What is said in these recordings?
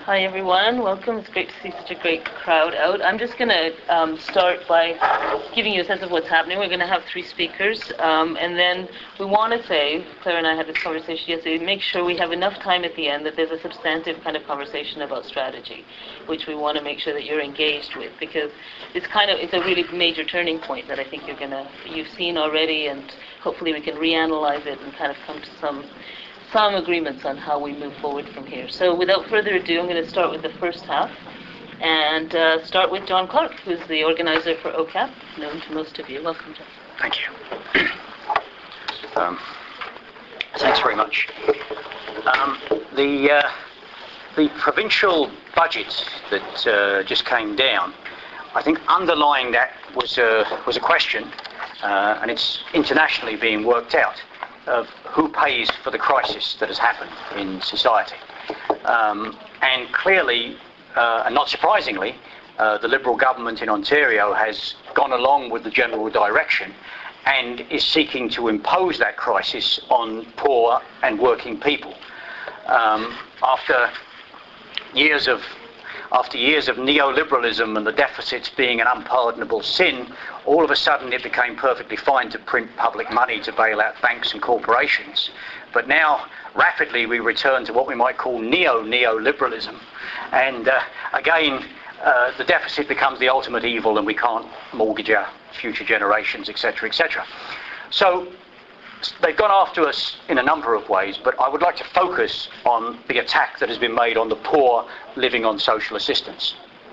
Hi everyone, welcome. It's great to see such a great crowd out. I'm just going to start by giving you a sense of what's happening. We're going to have three speakers, and then we want to say, Claire and I had this conversation yesterday, make sure we have enough time at the end that there's a substantive kind of conversation about strategy, which we want to make sure that you're engaged with, because it's a really major turning point that I think you've seen already, and hopefully we can reanalyze it and kind of come to some agreements on how we move forward from here. So without further ado, I'm going to start with the first half and start with John Clark, who's the organizer for OCAP, known to most of you. Welcome, John. Thank you. Thanks very much. The provincial budget that just came down, I think underlying that was a question, and it's internationally being worked out, of who pays for the crisis that has happened in society. And clearly, and not surprisingly, the Liberal government in Ontario has gone along with the general direction and is seeking to impose that crisis on poor and working people. After years of neoliberalism and the deficits being an unpardonable sin, all of a sudden it became perfectly fine to print public money to bail out banks and corporations. But now, rapidly, we return to what we might call neoliberalism. And again, the deficit becomes the ultimate evil and we can't mortgage our future generations, etc., etc. So they've gone after us in a number of ways, but I would like to focus on the attack that has been made on the poor living on social assistance.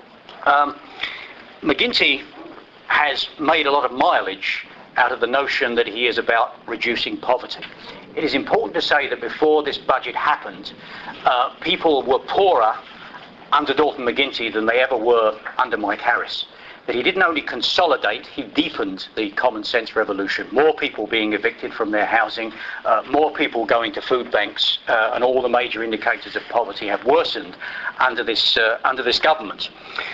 McGuinty has made a lot of mileage out of the notion that he is about reducing poverty. It is important to say that before this budget happened, people were poorer under Dalton McGuinty than they ever were under Mike Harris. That he didn't only consolidate, he deepened the common sense revolution. More people being evicted from their housing, more people going to food banks, and all the major indicators of poverty have worsened under this government.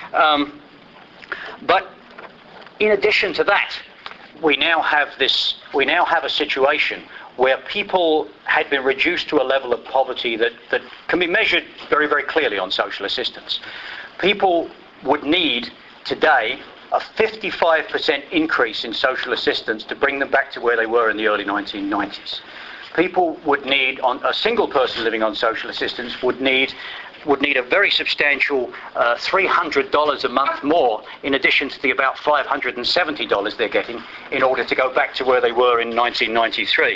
But in addition to that, we now have a situation where people had been reduced to a level of poverty that can be measured very, very clearly on social assistance. People would need today a 55% increase in social assistance to bring them back to where they were in the early 1990s. People would need, a single person living on social assistance would need a very substantial $300 a month more, in addition to the about $570 they're getting, in order to go back to where they were in 1993.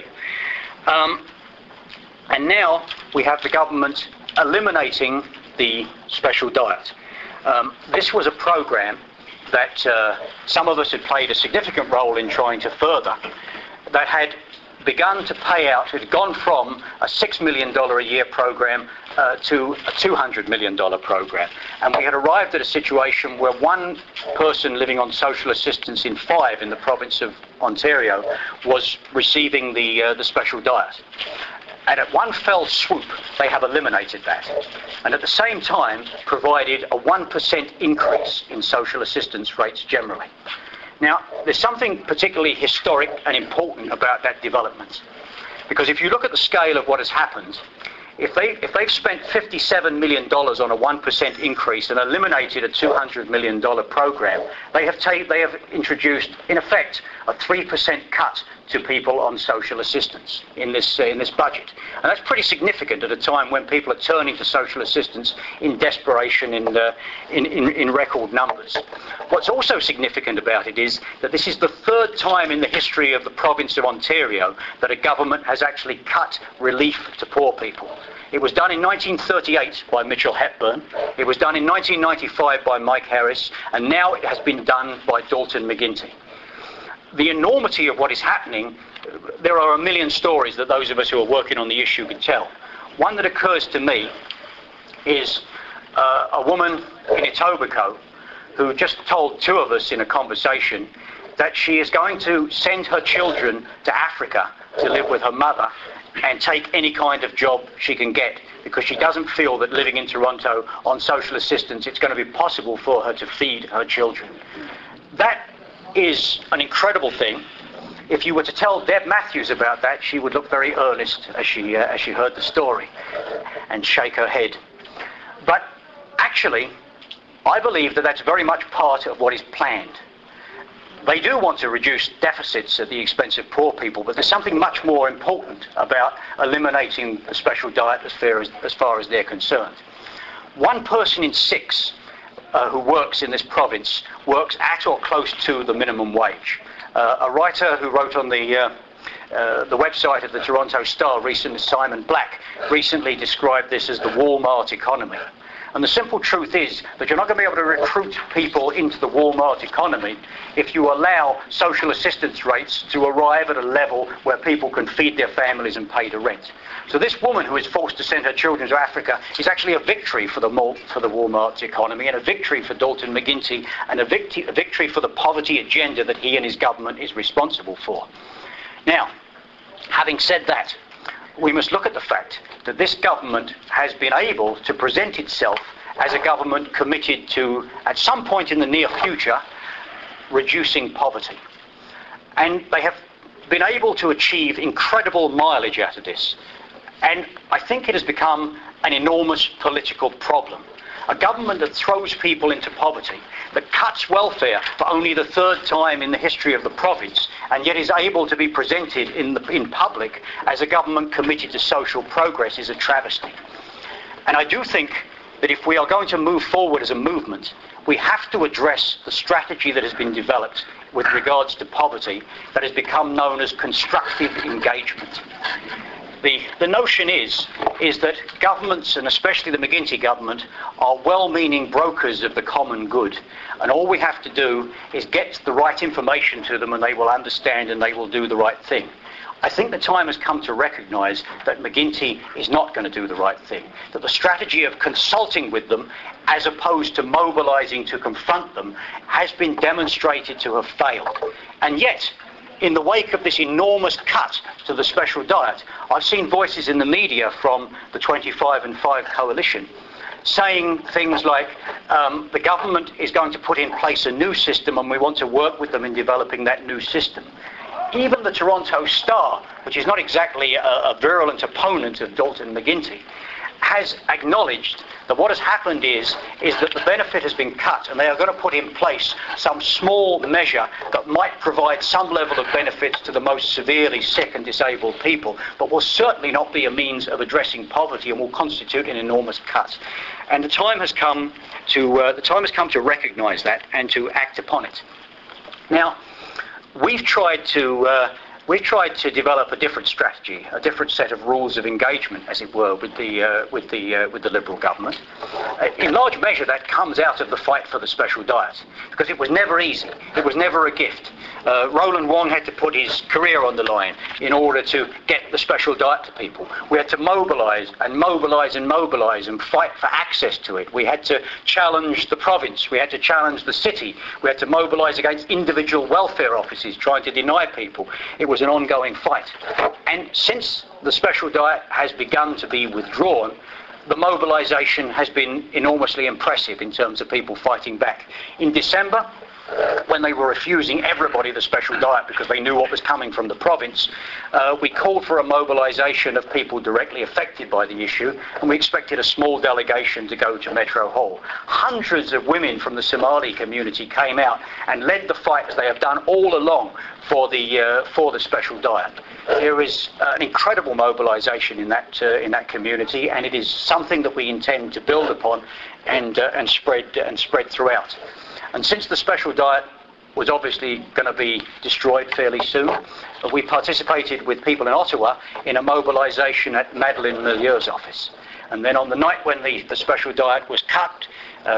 And now we have the government eliminating the special diet. This was a program that some of us had played a significant role in trying to further, that had begun to pay out, had gone from a $6 million a year program to a $200 million program. And we had arrived at a situation where one person living on social assistance in 5 in the province of Ontario was receiving the special diet. And at one fell swoop, they have eliminated that. And at the same time, provided a 1% increase in social assistance rates generally. Now, there's something particularly historic and important about that development. Because if you look at the scale of what has happened, if they've spent $57 million on a 1% increase and eliminated a $200 million program, they have introduced, in effect, a 3% cut to people on social assistance in this budget. And that's pretty significant at a time when people are turning to social assistance in desperation in record numbers. What's also significant about it is that this is the 3rd time in the history of the province of Ontario that a government has actually cut relief to poor people. It was done in 1938 by Mitchell Hepburn, it was done in 1995 by Mike Harris, and now it has been done by Dalton McGuinty. The enormity of what is happening, there are a million stories that those of us who are working on the issue could tell. One that occurs to me is a woman in Etobicoke who just told 2 of us in a conversation that she is going to send her children to Africa to live with her mother and take any kind of job she can get, because she doesn't feel that living in Toronto on social assistance, it's going to be possible for her to feed her children. That is an incredible thing. If you were to tell Deb Matthews about that, she would look very earnest as she heard the story and shake her head. But actually, I believe that that's very much part of what is planned. They do want to reduce deficits at the expense of poor people, but there's something much more important about eliminating the special diet as far as they're concerned. 1 person in 6 who works in this province works at or close to the minimum wage. A writer who wrote on the website of the Toronto Star recently, Simon Black, recently described this as the Walmart economy. And the simple truth is that you're not going to be able to recruit people into the Walmart economy if you allow social assistance rates to arrive at a level where people can feed their families and pay the rent. So this woman who is forced to send her children to Africa is actually a victory for the Walmart economy, and a victory for Dalton McGuinty, and a victory for the poverty agenda that he and his government is responsible for. Now, having said that, we must look at the fact that this government has been able to present itself as a government committed to, at some point in the near future, reducing poverty. And they have been able to achieve incredible mileage out of this. And I think it has become an enormous political problem. A government that throws people into poverty, that cuts welfare for only the 3rd time in the history of the province, and yet is able to be presented in public as a government committed to social progress, is a travesty. And I do think that if we are going to move forward as a movement, we have to address the strategy that has been developed with regards to poverty that has become known as constructive engagement. The notion is that governments, and especially the McGuinty government, are well-meaning brokers of the common good. And all we have to do is get the right information to them, and they will understand and they will do the right thing. I think the time has come to recognise that McGuinty is not going to do the right thing, that the strategy of consulting with them as opposed to mobilising to confront them has been demonstrated to have failed. And yet, in the wake of this enormous cut to the special diet, I've seen voices in the media from the 25 and 5 coalition saying things like the government is going to put in place a new system and we want to work with them in developing that new system. Even the Toronto Star, which is not exactly a virulent opponent of Dalton McGuinty, has acknowledged that what has happened is that the benefit has been cut, and they are going to put in place some small measure that might provide some level of benefits to the most severely sick and disabled people, but will certainly not be a means of addressing poverty and will constitute an enormous cut. And the time has come to recognise that and to act upon it. Now, we've tried to develop a different strategy, a different set of rules of engagement, as it were, with the Liberal government. In large measure, that comes out of the fight for the special diet, because it was never easy. It was never a gift. Roland Wong had to put his career on the line in order to get the special diet to people. We had to mobilise and mobilise and mobilise and fight for access to it. We had to challenge the province. We had to challenge the city. We had to mobilise against individual welfare offices trying to deny people. It was an ongoing fight. And since the special diet has begun to be withdrawn, the mobilisation has been enormously impressive in terms of people fighting back. In December, when they were refusing everybody the special diet because they knew what was coming from the province, we called for a mobilisation of people directly affected by the issue, and we expected a small delegation to go to Metro Hall. Hundreds of women from the Somali community came out and led the fight, as they have done all along, for the special diet. There is an incredible mobilisation in that community, and it is something that we intend to build upon and spread throughout. And since the special diet was obviously going to be destroyed fairly soon, we participated with people in Ottawa in a mobilisation at Madeleine Milieur's office. And then on the night when the special diet was cut,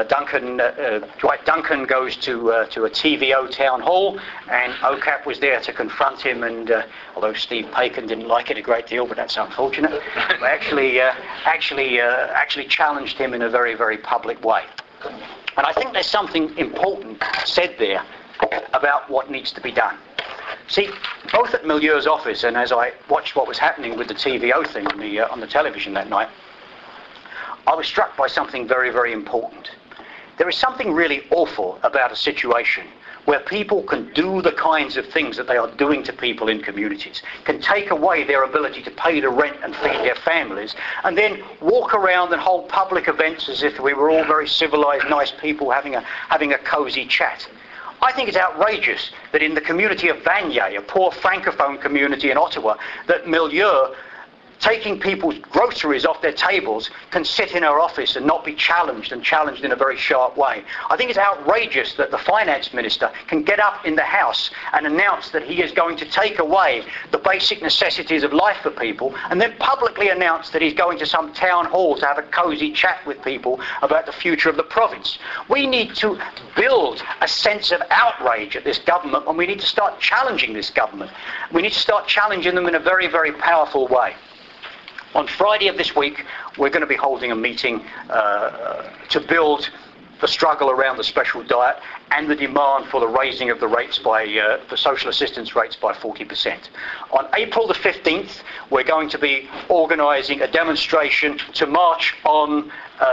Dwight Duncan goes to a TVO town hall, and OCAP was there to confront him, and although Steve Paikin didn't like it a great deal, but that's unfortunate, they actually challenged him in a very, very public way. And I think there's something important said there about what needs to be done. See, both at Milieur's office and as I watched what was happening with the TVO thing on the television that night, I was struck by something very, very important. There is something really awful about a situation where people can do the kinds of things that they are doing to people in communities, can take away their ability to pay the rent and feed their families, and then walk around and hold public events as if we were all very civilized, nice people having a cosy chat. I think it's outrageous that in the community of Vanier, a poor francophone community in Ottawa, that Milieu, taking people's groceries off their tables, can sit in her office and not be challenged, and challenged in a very sharp way. I think it's outrageous that the finance minister can get up in the House and announce that he is going to take away the basic necessities of life for people, and then publicly announce that he's going to some town hall to have a cosy chat with people about the future of the province. We need to build a sense of outrage at this government, and we need to start challenging this government. We need to start challenging them in a very, very powerful way. On Friday of this week, we're going to be holding a meeting to build the struggle around the special diet and the demand for the raising of the rates the social assistance rates by 40%. On April the 15th, we're going to be organising a demonstration to march on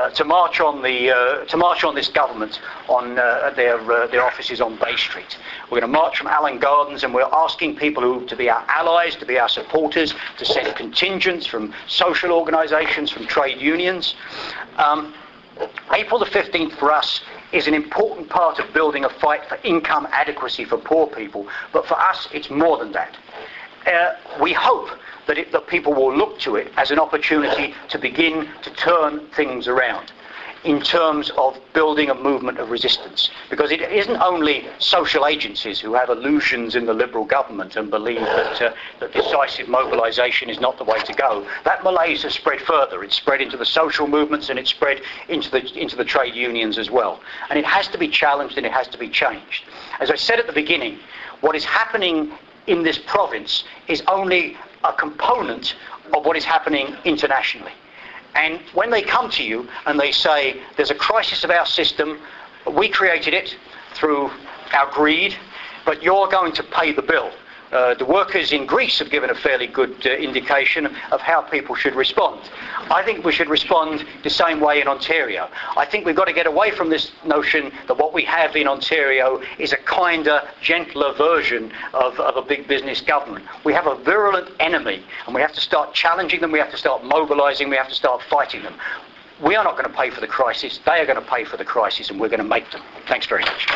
this government on their offices on Bay Street. We're going to march from Allen Gardens, and we're asking people to be our allies, to be our supporters, to send contingents from social organisations, from trade unions. April the 15th for us is an important part of building a fight for income adequacy for poor people, but for us it's more than that. We hope that people will look to it as an opportunity to begin to turn things around in terms of building a movement of resistance. Because it isn't only social agencies who have illusions in the Liberal government and believe that decisive mobilisation is not the way to go. That malaise has spread further. It's spread into the social movements, and it's spread into the trade unions as well. And it has to be challenged, and it has to be changed. As I said at the beginning, what is happening in this province is only a component of what is happening internationally. And when they come to you and they say, there's a crisis of our system, we created it through our greed, but you're going to pay the bill. The workers in Greece have given a fairly good indication of how people should respond. I think we should respond the same way in Ontario. I think we've got to get away from this notion that what we have in Ontario is a kinder, gentler version of a big business government. We have a virulent enemy, and we have to start challenging them, we have to start mobilising, we have to start fighting them. We are not going to pay for the crisis, they are going to pay for the crisis, and we're going to make them. Thanks very much.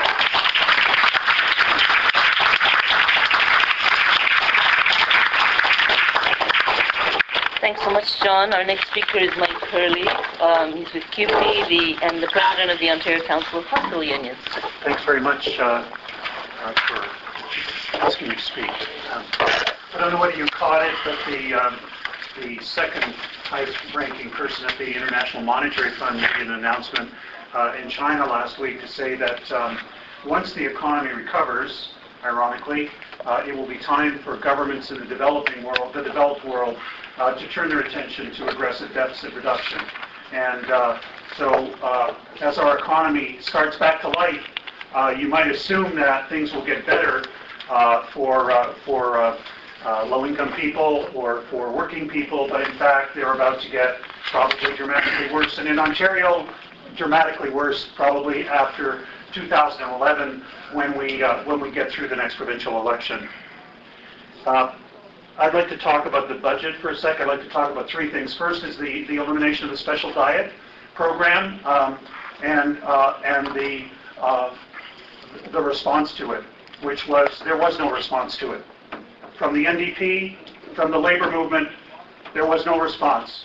Thanks so much, John. Our next speaker is Mike Hurley. He's with CUPE and the president of the Ontario Council of Hospital Unions. Thanks very much for asking me to speak. I don't know whether you caught it, but the second highest ranking person at the International Monetary Fund made an announcement in China last week to say that once the economy recovers, ironically, it will be time for governments in the developed world, to turn their attention to aggressive deficit reduction. And so as our economy starts back to life, you might assume that things will get better for low-income people or for working people, but in fact they're about to get probably dramatically worse. And in Ontario, dramatically worse probably after 2011 when we get through the next provincial election. I'd like to talk about the budget for a sec. I'd like to talk about three things. First is the elimination of the special diet program and the response to it, which was there was no response to it. From the NDP, from the Labour movement, there was no response.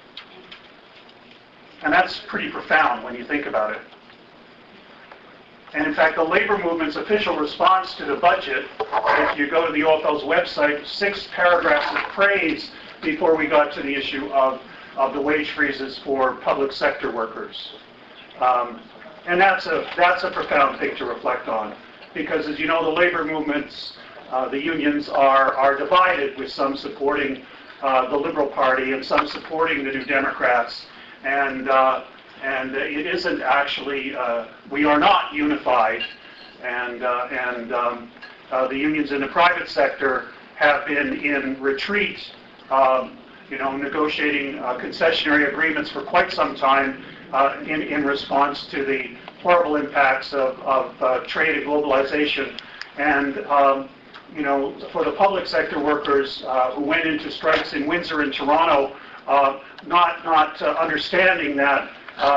And that's pretty profound when you think about it. And in fact, the Labour movement's official response to the budget, if you go to the OFL's website, 6 paragraphs of praise before we got to the issue of the wage freezes for public sector workers. And that's a profound thing to reflect on, because as you know, the Labour movements, the unions are divided, with some supporting the Liberal Party and some supporting the New Democrats. And it isn't actually, we are not unified, and the unions in the private sector have been in retreat, negotiating concessionary agreements for quite some time, in response to the horrible impacts of trade and globalization. And for the public sector workers who went into strikes in Windsor and Toronto, not understanding that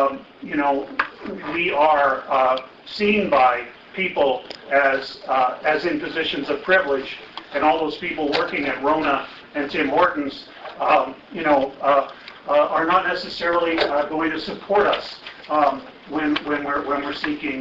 we are seen by people as in positions of privilege, and all those people working at Rona and Tim Hortons, are not necessarily going to support us when we're seeking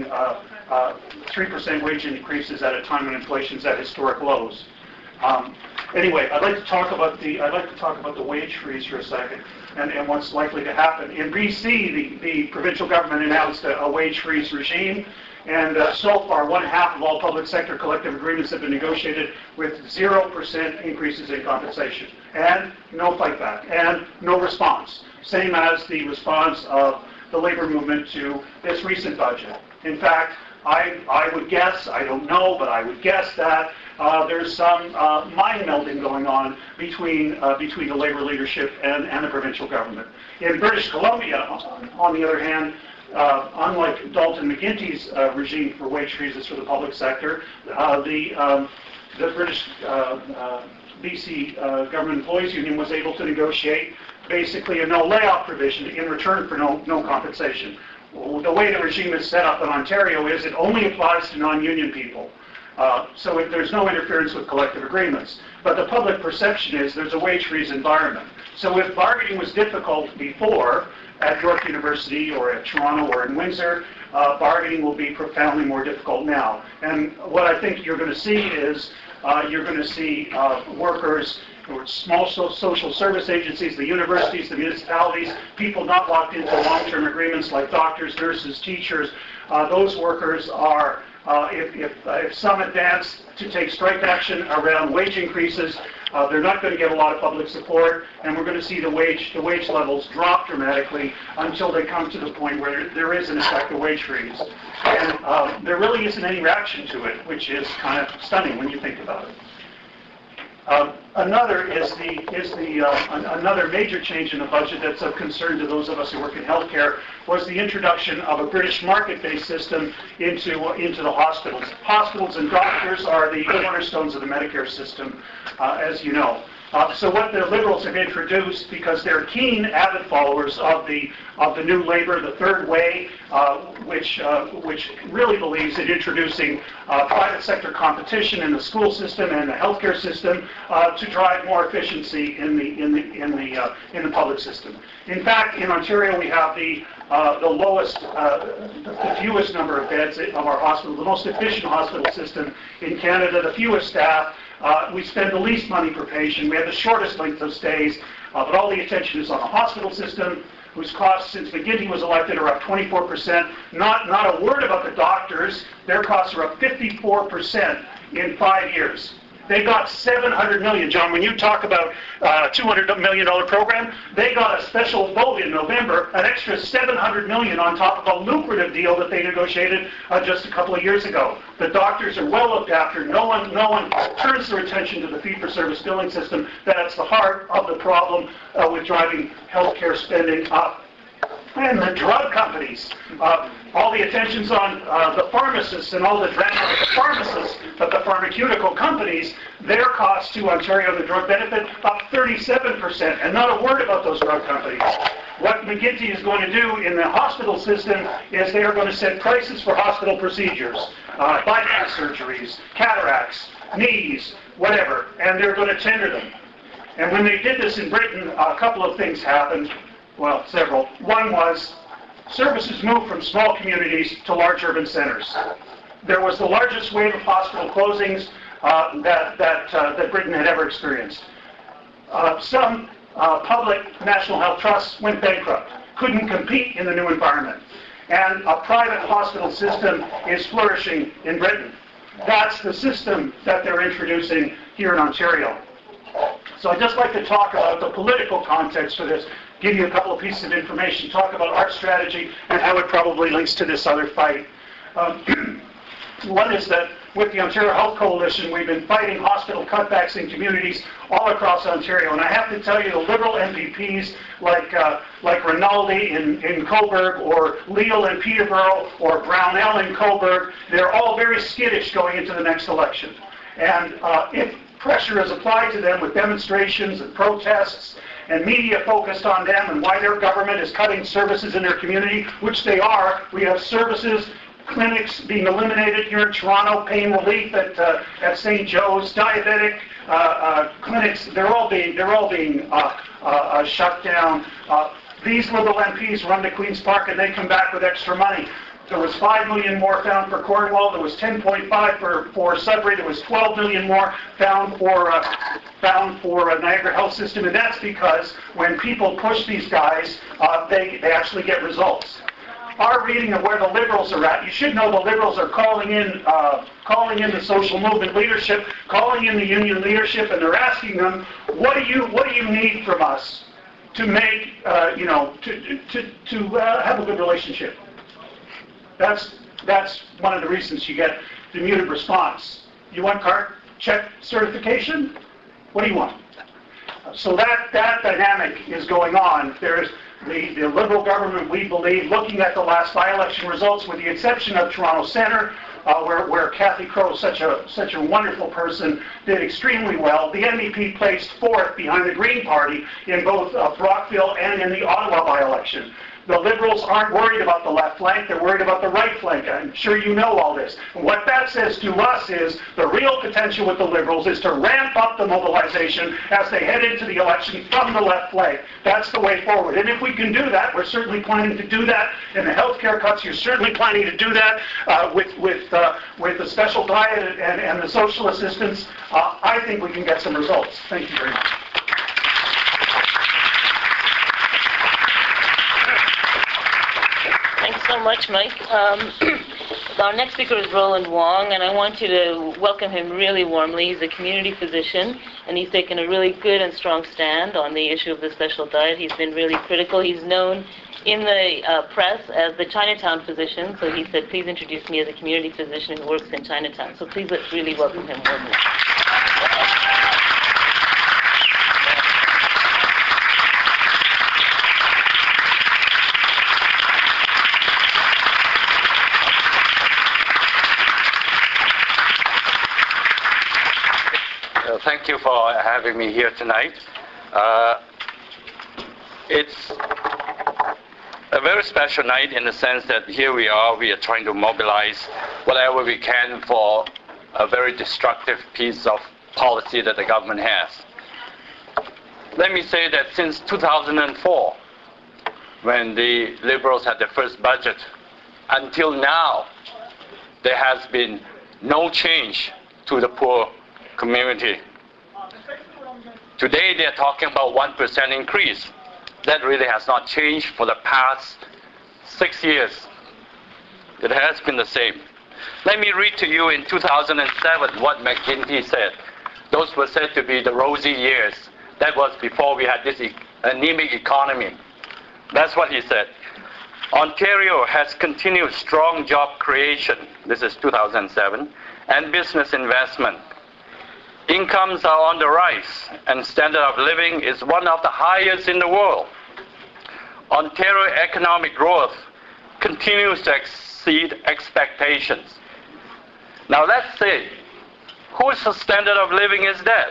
3% wage increases at a time when inflation's at historic lows. Anyway, I'd like to talk about the wage freeze for a second, and what's likely to happen. In BC, the provincial government announced a wage freeze regime, and so far, 1/2 of all public sector collective agreements have been negotiated with 0% increases in compensation, and no fight back, and no response. Same as the response of the labor movement to this recent budget. In fact, I would guess, I don't know, but I would guess that there's some mind melding going on between the labor leadership and the provincial government. In British Columbia, on the other hand, unlike Dalton McGuinty's regime for wage freezes for the public sector, the British BC Government Employees Union was able to negotiate basically a no layoff provision in return for no compensation. The way the regime is set up in Ontario is it only applies to non-union people. So there's no interference with collective agreements. But the public perception is there's a wage freeze environment. So if bargaining was difficult before at York University or at Toronto or in Windsor, bargaining will be profoundly more difficult now. And what I think you're going to see is you're going to see workers or small social service agencies, the universities, the municipalities, people not locked into long-term agreements like doctors, nurses, teachers. Those workers are, if some advance to take strike action around wage increases, they're not going to get a lot of public support, and we're going to see the wage levels drop dramatically until they come to the point where there is in effect a wage freeze. And there really isn't any reaction to it, which is kind of stunning when you think about it. Another another major change in the budget that's of concern to those of us who work in healthcare was the introduction of a British market-based system into the hospitals. Hospitals and doctors are the cornerstones of the Medicare system, as you know. So what the Liberals have introduced, because they're keen, avid followers of the New Labour, the Third Way, which really believes in introducing private sector competition in the school system and the healthcare system to drive more efficiency in the public system. In fact, in Ontario, we have the lowest, the fewest number of beds of our hospital, the most efficient hospital system in Canada, the fewest staff. We spend the least money per patient. We have the shortest length of stays, but all the attention is on the hospital system, whose costs since McGuinty was elected are up 24%. Not a word about the doctors. Their costs are up 54% in 5 years. They got $700 million. John, when you talk about a $200 million program, they got a special vote in November, an extra $700 million on top of a lucrative deal that they negotiated just a couple of years ago. The doctors are well looked after. No one turns their attention to the fee-for-service billing system. That's the heart of the problem with driving healthcare spending up. And the drug companies, all the attention's on the pharmacists and all the drama with the pharmacists, but the pharmaceutical companies, their costs to Ontario, the drug benefit, up 37%, and not a word about those drug companies. What McGuinty is going to do in the hospital system is they are going to set prices for hospital procedures, bypass surgeries, cataracts, knees, whatever, and they're going to tender them. And when they did this in Britain, a couple of things happened. Well, several. One was services moved from small communities to large urban centers. There was the largest wave of hospital closings that Britain had ever experienced. Some public national health trusts went bankrupt, couldn't compete in the new environment. And a private hospital system is flourishing in Britain. That's the system that they're introducing here in Ontario. So I'd just like to talk about the political context for this, give you a couple of pieces of information, talk about our strategy and how it probably links to this other fight. One is that with the Ontario Health Coalition, we've been fighting hospital cutbacks in communities all across Ontario. And I have to tell you, the Liberal MPPs like Rinaldi in Cobourg, or Leal in Peterborough, or Brownell in Cobourg, they're all very skittish going into the next election. And if pressure is applied to them with demonstrations and protests and media focused on them and why their government is cutting services in their community, which they are. We have services, clinics being eliminated here in Toronto, pain relief at St. Joe's, diabetic clinics. They're all being shut down. These Liberal MPs run to Queen's Park and they come back with extra money. There was $5 million more found for Cornwall. There was 10.5 for Sudbury. There was 12 million more found for Niagara Health System, and that's because when people push these guys, they actually get results. Our reading of where the Liberals are at, you should know the Liberals are calling in the social movement leadership, calling in the union leadership, and they're asking them, what do you need from us to make to have a good relationship? That's one of the reasons you get the muted response. You want card check certification? What do you want? So that dynamic is going on. There's the Liberal government, we believe, looking at the last by-election results, with the exception of Toronto Centre, where Cathy Crowe, such a wonderful person, did extremely well. The NDP placed fourth behind the Green Party in both Brockville and in the Ottawa by-election. The Liberals aren't worried about the left flank, they're worried about the right flank. I'm sure you know all this. And what that says to us is the real potential with the Liberals is to ramp up the mobilization as they head into the election from the left flank. That's the way forward. And if we can do that, we're certainly planning to do that. In the healthcare cuts, you're certainly planning to do that with the special diet and the social assistance. I think we can get some results. Thank you very much. Thanks so much, Mike. Our next speaker is Roland Wong, and I want you to welcome him really warmly. He's a community physician, and he's taken a really good and strong stand on the issue of the special diet. He's been really critical. He's known in the press as the Chinatown physician, so he said, please introduce me as a community physician who works in Chinatown. So please let's really welcome him warmly. Thank you for having me here tonight. It's a very special night in the sense that here we are trying to mobilize whatever we can for a very destructive piece of policy that the government has. Let me say that since 2004, when the Liberals had their first budget, until now, there has been no change to the poor community. Today they're talking about 1% increase. That really has not changed for the past 6 years. It has been the same. Let me read to you in 2007 what McGuinty said. Those were said to be the rosy years. That was before we had this anemic economy. That's what he said. Ontario has continued strong job creation, this is 2007, and business investment. Incomes are on the rise, and standard of living is one of the highest in the world. Ontario economic growth continues to exceed expectations. Now let's say, whose standard of living is that?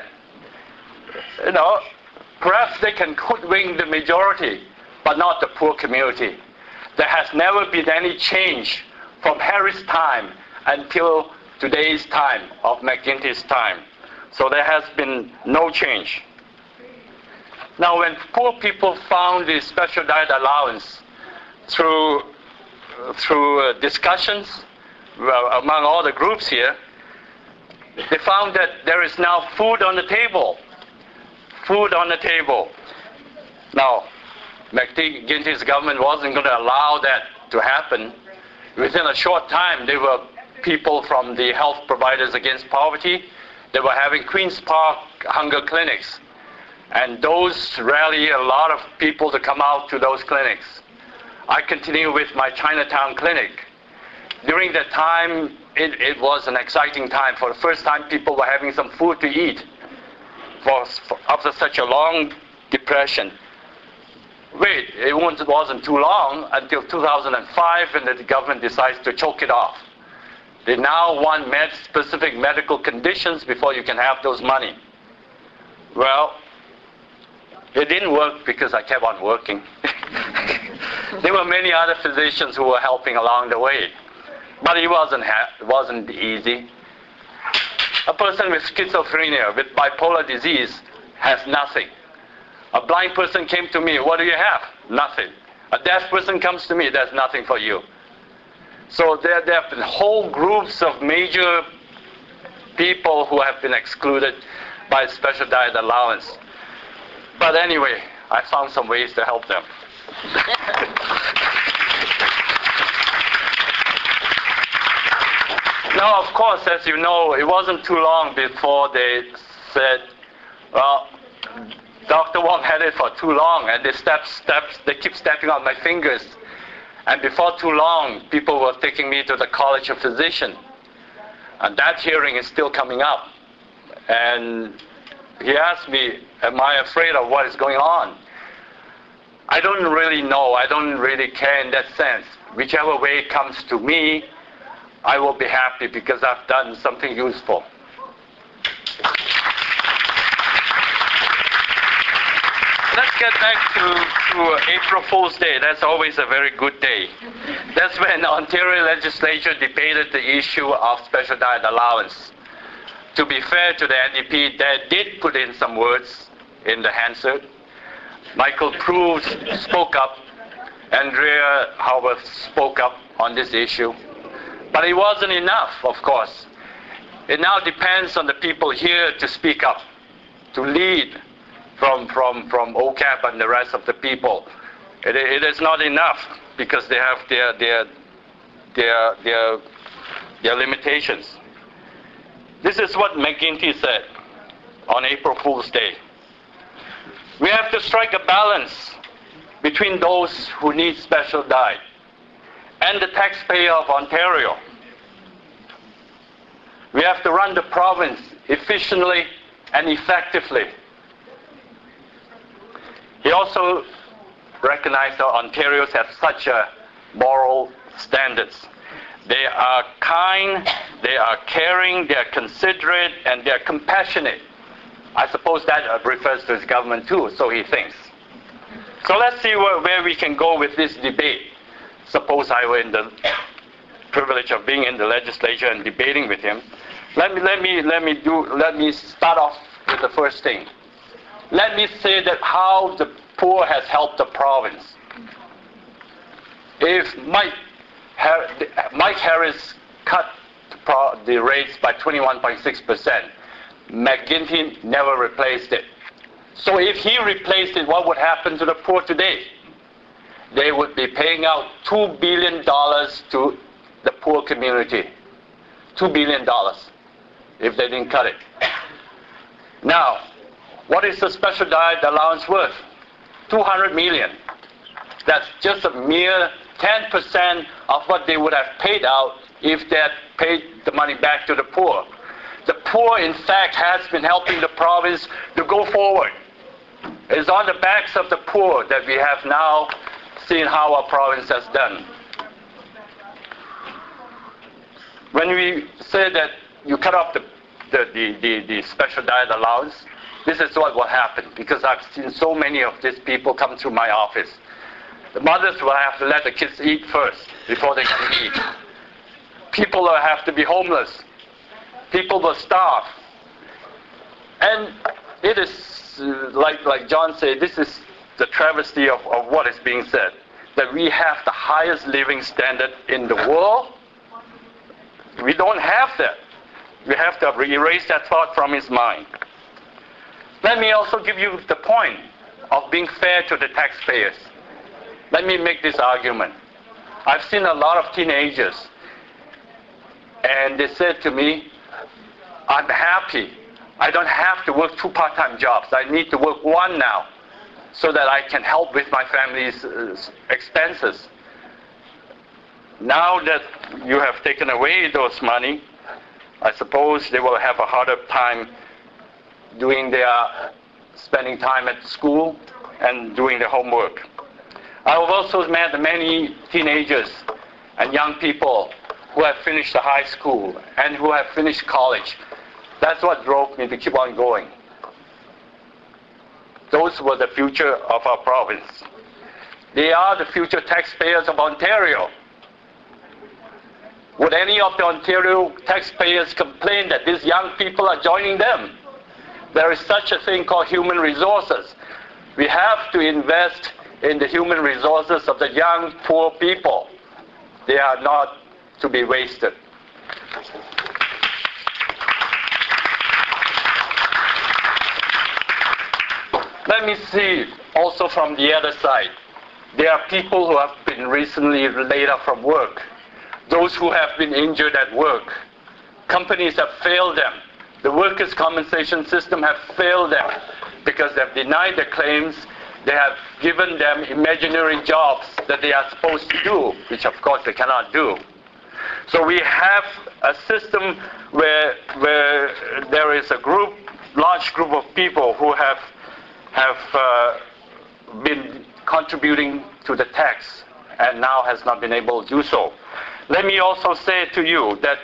Perhaps they can hoodwink the majority, but not the poor community. There has never been any change from Harris' time until today's time, of McGuinty's time. So there has been no change. Now, when poor people found the special diet allowance through discussions among all the groups here, they found that there is now food on the table. Food on the table. Now, McGuinty's government wasn't going to allow that to happen. Within a short time, there were people from the Health Providers Against Poverty. They were having Queen's Park hunger clinics. And those rally a lot of people to come out to those clinics. I continue with my Chinatown clinic. During that time, it was an exciting time. For the first time, people were having some food to eat after such a long depression. Wait, it wasn't too long until 2005 when the government decides to choke it off. They now want specific medical conditions before you can have those money. Well, it didn't work because I kept on working. There were many other physicians who were helping along the way. But it wasn't easy. A person with schizophrenia, with bipolar disease, has nothing. A blind person came to me, what do you have? Nothing. A deaf person comes to me, there's nothing for you. So there have been whole groups of major people who have been excluded by special diet allowance. But anyway, I found some ways to help them. Now, of course, as you know, it wasn't too long before they said, well, Dr. Wong had it for too long, and they keep stepping on my fingers. And before too long, people were taking me to the College of Physicians. And that hearing is still coming up. And he asked me, am I afraid of what is going on? I don't really know. I don't really care in that sense. Whichever way it comes to me, I will be happy because I've done something useful. Let's get back to April Fool's Day. That's always a very good day. That's when the Ontario legislature debated the issue of special diet allowance. To be fair to the NDP, they did put in some words in the Hansard. Michael Proulx spoke up. Andrea Howarth spoke up on this issue. But it wasn't enough, of course. It now depends on the people here to speak up, to lead from OCAP and the rest of the people. It is not enough because they have their limitations. This is what McGuinty said on April Fool's Day. We have to strike a balance between those who need special diet and the taxpayer of Ontario. We have to run the province efficiently and effectively. He also recognized that Ontarians have such a moral standards. They are kind, they are caring, they are considerate, and they are compassionate. I suppose that refers to his government too, so he thinks. So let's see where we can go with this debate. Suppose I were in the privilege of being in the legislature and debating with him. Let me start off with the first thing. Let me say that how the poor has helped the province. If Mike Harris cut the rates by 21.6%, McGuinty never replaced it. So if he replaced it, what would happen to the poor today? They would be paying out $2 billion to the poor community. $2 billion if they didn't cut it. Now, what is the special diet allowance worth? $200 million. That's just a mere 10% of what they would have paid out if they had paid the money back to the poor. The poor, in fact, has been helping the province to go forward. It's on the backs of the poor that we have now seen how our province has done. When we say that you cut off the special diet allowance, this is what will happen, because I've seen so many of these people come through my office. The mothers will have to let the kids eat first before they can eat. People will have to be homeless. People will starve. And it is, like John said, this is the travesty of what is being said, that we have the highest living standard in the world. We don't have that. We have to erase that thought from his mind. Let me also give you the point of being fair to the taxpayers. Let me make this argument. I've seen a lot of teenagers, and they said to me, I'm happy. I don't have to work 2 part-time jobs. I need to work 1 now so that I can help with my family's expenses. now that you have taken away those money, I suppose they will have a harder time spending time at school and doing their homework. I have also met many teenagers and young people who have finished the high school and who have finished college. That's what drove me to keep on going. Those were the future of our province. They are the future taxpayers of Ontario. Would any of the Ontario taxpayers complain that these young people are joining them? There is such a thing called human resources. We have to invest in the human resources of the young, poor people. They are not to be wasted. Let me see also from the other side. There are people who have been recently laid off from work. Those who have been injured at work. Companies have failed them. The workers' compensation system have failed them because they have denied their claims. They have given them imaginary jobs that they are supposed to do, which of course they cannot do. So we have a system where there is a large group of people who have been contributing to the tax and now has not been able to do so. Let me also say to you that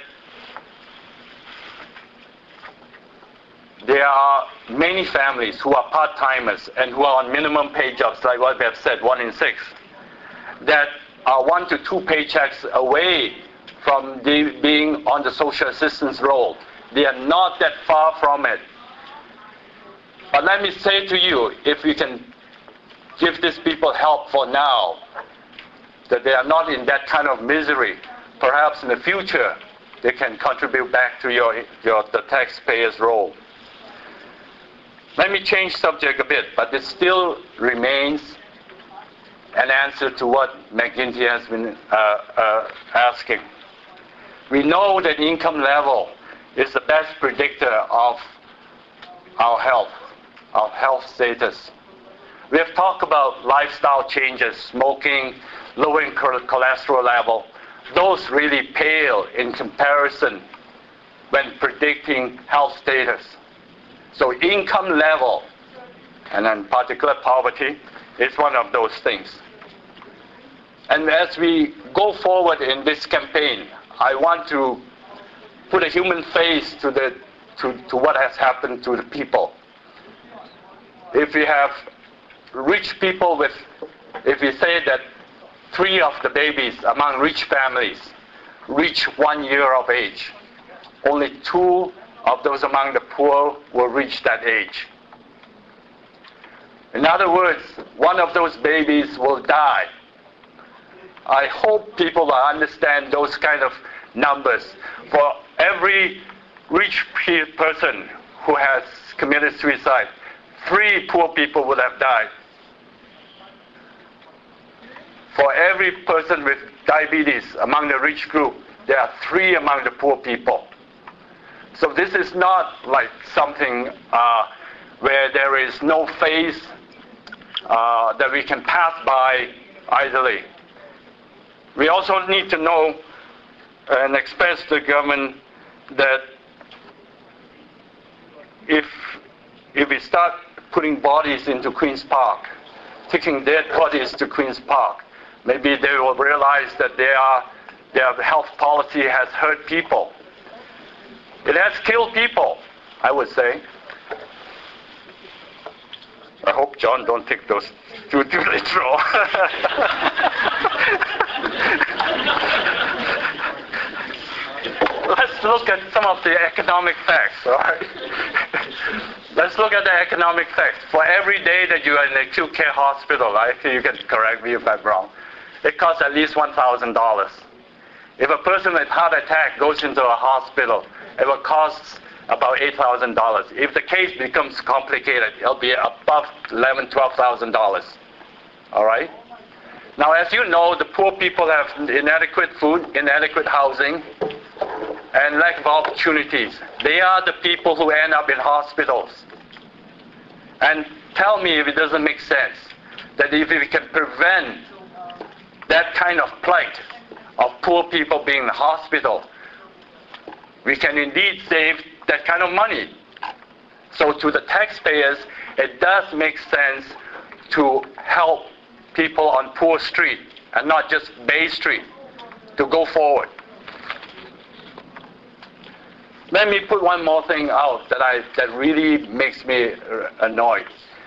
there are many families who are part-timers and who are on minimum pay jobs, like what we have said, 1 in 6, that are 1 to 2 paychecks away from being on the social assistance roll. They are not that far from it. But let me say to you, if we can give these people help for now, that they are not in that kind of misery, perhaps in the future they can contribute back to the taxpayer's role. Let me change subject a bit, but it still remains an answer to what McGuinty has been asking. We know that income level is the best predictor of our health status. We have talked about lifestyle changes, smoking, lowering cholesterol level. Those really pale in comparison when predicting health status. So income level, and in particular poverty, is one of those things. And as we go forward in this campaign, I want to put a human face to what has happened to the people. If we have rich people if we say that 3 of the babies among rich families reach 1 year of age, only 2 of those among the poor will reach that age. In other words, 1 of those babies will die. I hope people will understand those kind of numbers. For every rich person who has committed suicide, 3 poor people would have died. For every person with diabetes among the rich group, there are 3 among the poor people. So this is not like something where there is no face that we can pass by easily. We also need to know and express to the government that if we start putting bodies into Queen's Park, taking dead bodies to Queen's Park, maybe they will realize that their health policy has hurt people. It has killed people, I would say. I hope John don't take those too literal. Let's look at some of the economic facts, all right? Let's look at the economic facts. For every day that you are in an acute care hospital, I think you can correct me if I'm wrong, it costs at least $1,000. If a person with heart attack goes into a hospital, it will cost about $8,000. If the case becomes complicated, it'll be above $11,000, $12,000. All right? Now, as you know, the poor people have inadequate food, inadequate housing, and lack of opportunities. They are the people who end up in hospitals. And tell me if it doesn't make sense that if we can prevent that kind of plight of poor people being in the hospital, we can indeed save that kind of money. So to the taxpayers, it does make sense to help people on Poor Street and not just Bay Street to go forward. Let me put one more thing out that really makes me annoyed.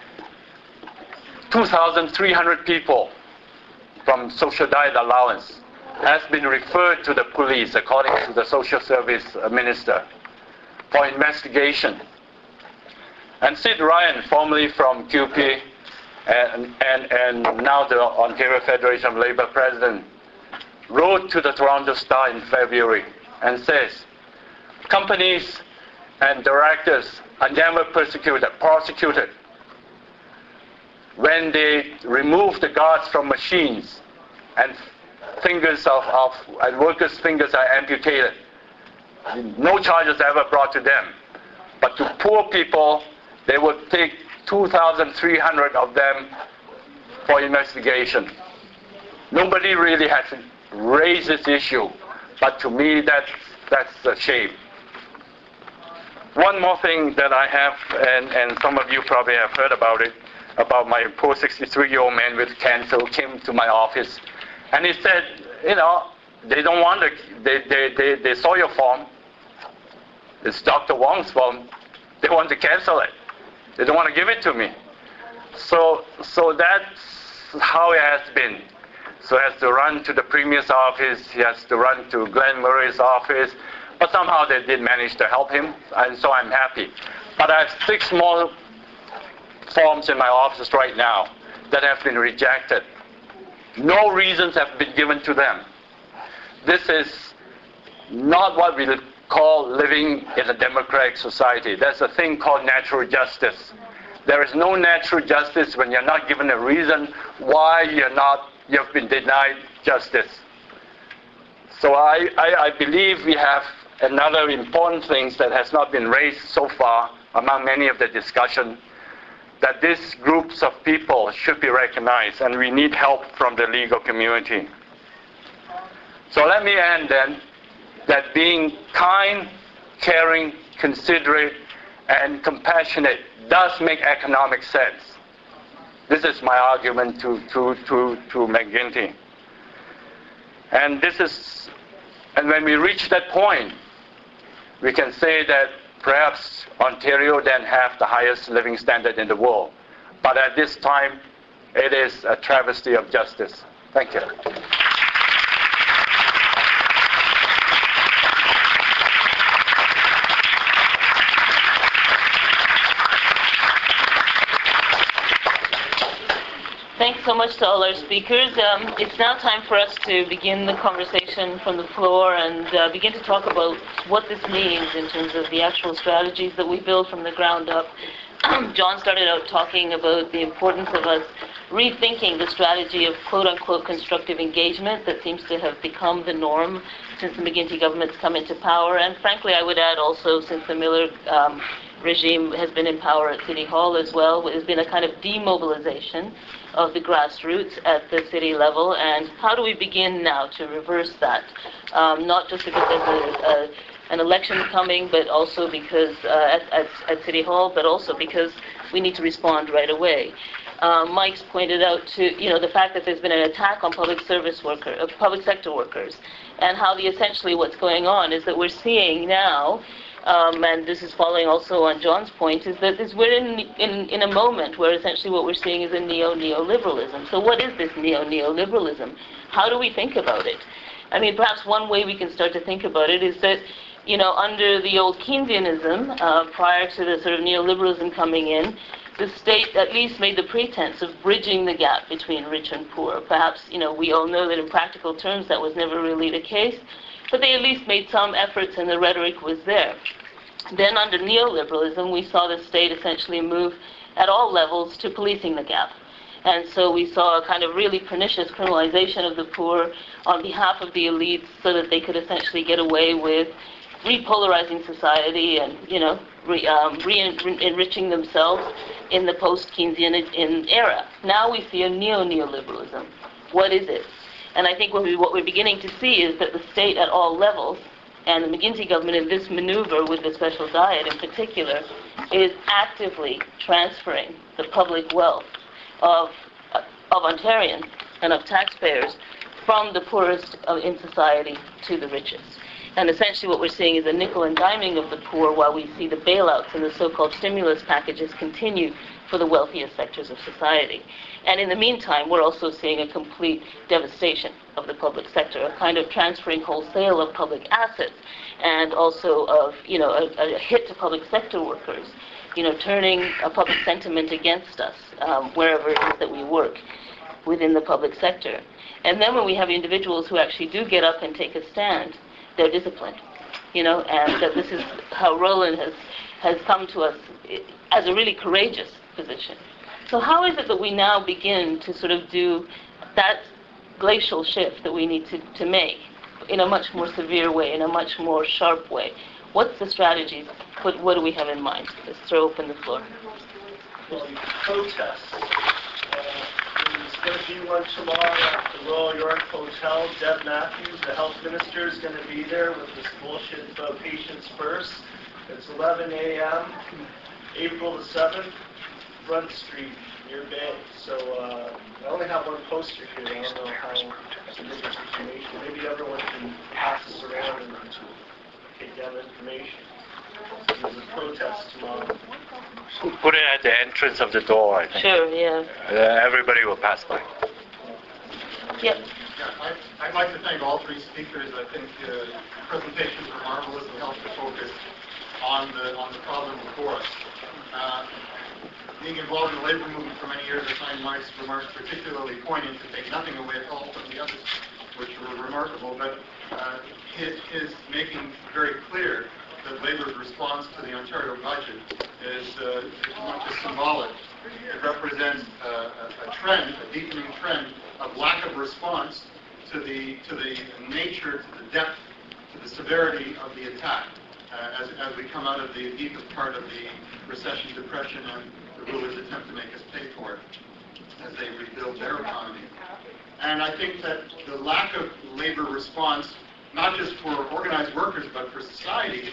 2,300 people from social diet allowance has been referred to the police, according to the social service minister, for investigation. And Sid Ryan, formerly from QP and now the Ontario Federation of Labour president, wrote to the Toronto Star in February and says, companies and directors are never prosecuted when they remove the guards from machines and workers' fingers are amputated. No charges are ever brought to them. But to poor people, they would take 2,300 of them for investigation. Nobody really has raised this issue, but to me that's a shame. One more thing that I have, and some of you probably have heard about it, about my poor 63-year-old man with cancer who came to my office. And he said, they don't want to, they saw your form. It's Dr. Wong's form. They want to cancel it. They don't want to give it to me. So that's how it has been. So he has to run to the Premier's office. He has to run to Glenn Murray's office. But somehow they did manage to help him, and so I'm happy. But I have 6 more forms in my office right now that have been rejected. No reasons have been given to them. This is not what we call living in a democratic society. There's a thing called natural justice. There is no natural justice when you're not given a reason why you've been denied justice. So I believe we have another important thing that has not been raised so far among many of the discussion, that these groups of people should be recognized, and we need help from the legal community. So let me end then, that being kind, caring, considerate, and compassionate does make economic sense. This is my argument to McGuinty. And when we reach that point, we can say that perhaps Ontario then have the highest living standard in the world. But at this time, it is a travesty of justice. Thank you. Thanks so much to all our speakers. It's now time for us to begin the conversation from the floor and begin to talk about what this means in terms of the actual strategies that we build from the ground up. John started out talking about the importance of us rethinking the strategy of quote-unquote constructive engagement that seems to have become the norm since the McGuinty government's come into power. And frankly, I would add also since the Miller regime has been in power at City Hall as well, there's been a kind of demobilization of the grassroots at the city level. And how do we begin now to reverse that? Not just because there's an election coming, but also because at City Hall, but also because we need to respond right away. Mike's pointed out to the fact that there's been an attack on public sector workers, and how essentially what's going on is that we're seeing now, and this is following also on John's point, is that we're in a moment where essentially what we're seeing is a neoliberalism. So what is this neoliberalism? How do we think about it? I mean, perhaps one way we can start to think about it is that, under the old Keynesianism, prior to the sort of neoliberalism coming in, the state at least made the pretense of bridging the gap between rich and poor. Perhaps, we all know that in practical terms that was never really the case, but they at least made some efforts and the rhetoric was there. Then under neoliberalism, we saw the state essentially move at all levels to policing the gap. And so we saw a kind of really pernicious criminalization of the poor on behalf of the elites so that they could essentially get away with repolarizing society and, enriching themselves in the post-Keynesian era. Now we see a neoliberalism. What is it? And I think what we're beginning to see is that the state at all levels, and the McGuinty government in this maneuver with the special diet in particular, is actively transferring the public wealth of Ontarians and of taxpayers from the poorest in society to the richest. And essentially what we're seeing is a nickel and diming of the poor while we see the bailouts and the so-called stimulus packages continue for the wealthiest sectors of society. And in the meantime, we're also seeing a complete devastation of the public sector, a kind of transferring wholesale of public assets, and also of, a hit to public sector workers, turning a public sentiment against us wherever it is that we work within the public sector. And then when we have individuals who actually do get up and take a stand, they're disciplined, and that this is how Roland has come to us as a really courageous position. So how is it that we now begin to sort of do that glacial shift that we need to make in a much more severe way, in a much more sharp way? What's the strategies? What do we have in mind? Let's throw open the floor. Well, you protest. There's going to be one tomorrow at the Royal York Hotel. Deb Matthews, the health minister, is going to be there with this bullshit about patients first. It's 11 a.m., April the 7th, Front Street, near Bay. So I only have one poster here. I don't know how to get this information. Maybe everyone can pass this around and take down the information. There's a protest tomorrow. Put it at the entrance of the door, I think. Sure, yeah. Everybody will pass by. Yep. Yeah, I'd like to thank all three speakers. I think the presentations were marvelous and helped to focus on the problem before us. Being involved in the labor movement for many years, I find Mike's remarks particularly poignant to take nothing away at all from the others, which were remarkable. But his making very clear that Labour's response to the Ontario budget is not just symbolic. It represents a trend, a deepening trend of lack of response to the nature, to the depth, to the severity of the attack as we come out of the deepest part of the recession, depression, and the rulers attempt to make us pay for it as they rebuild their economy. And I think that the lack of Labour response, not just for organized workers, but for society,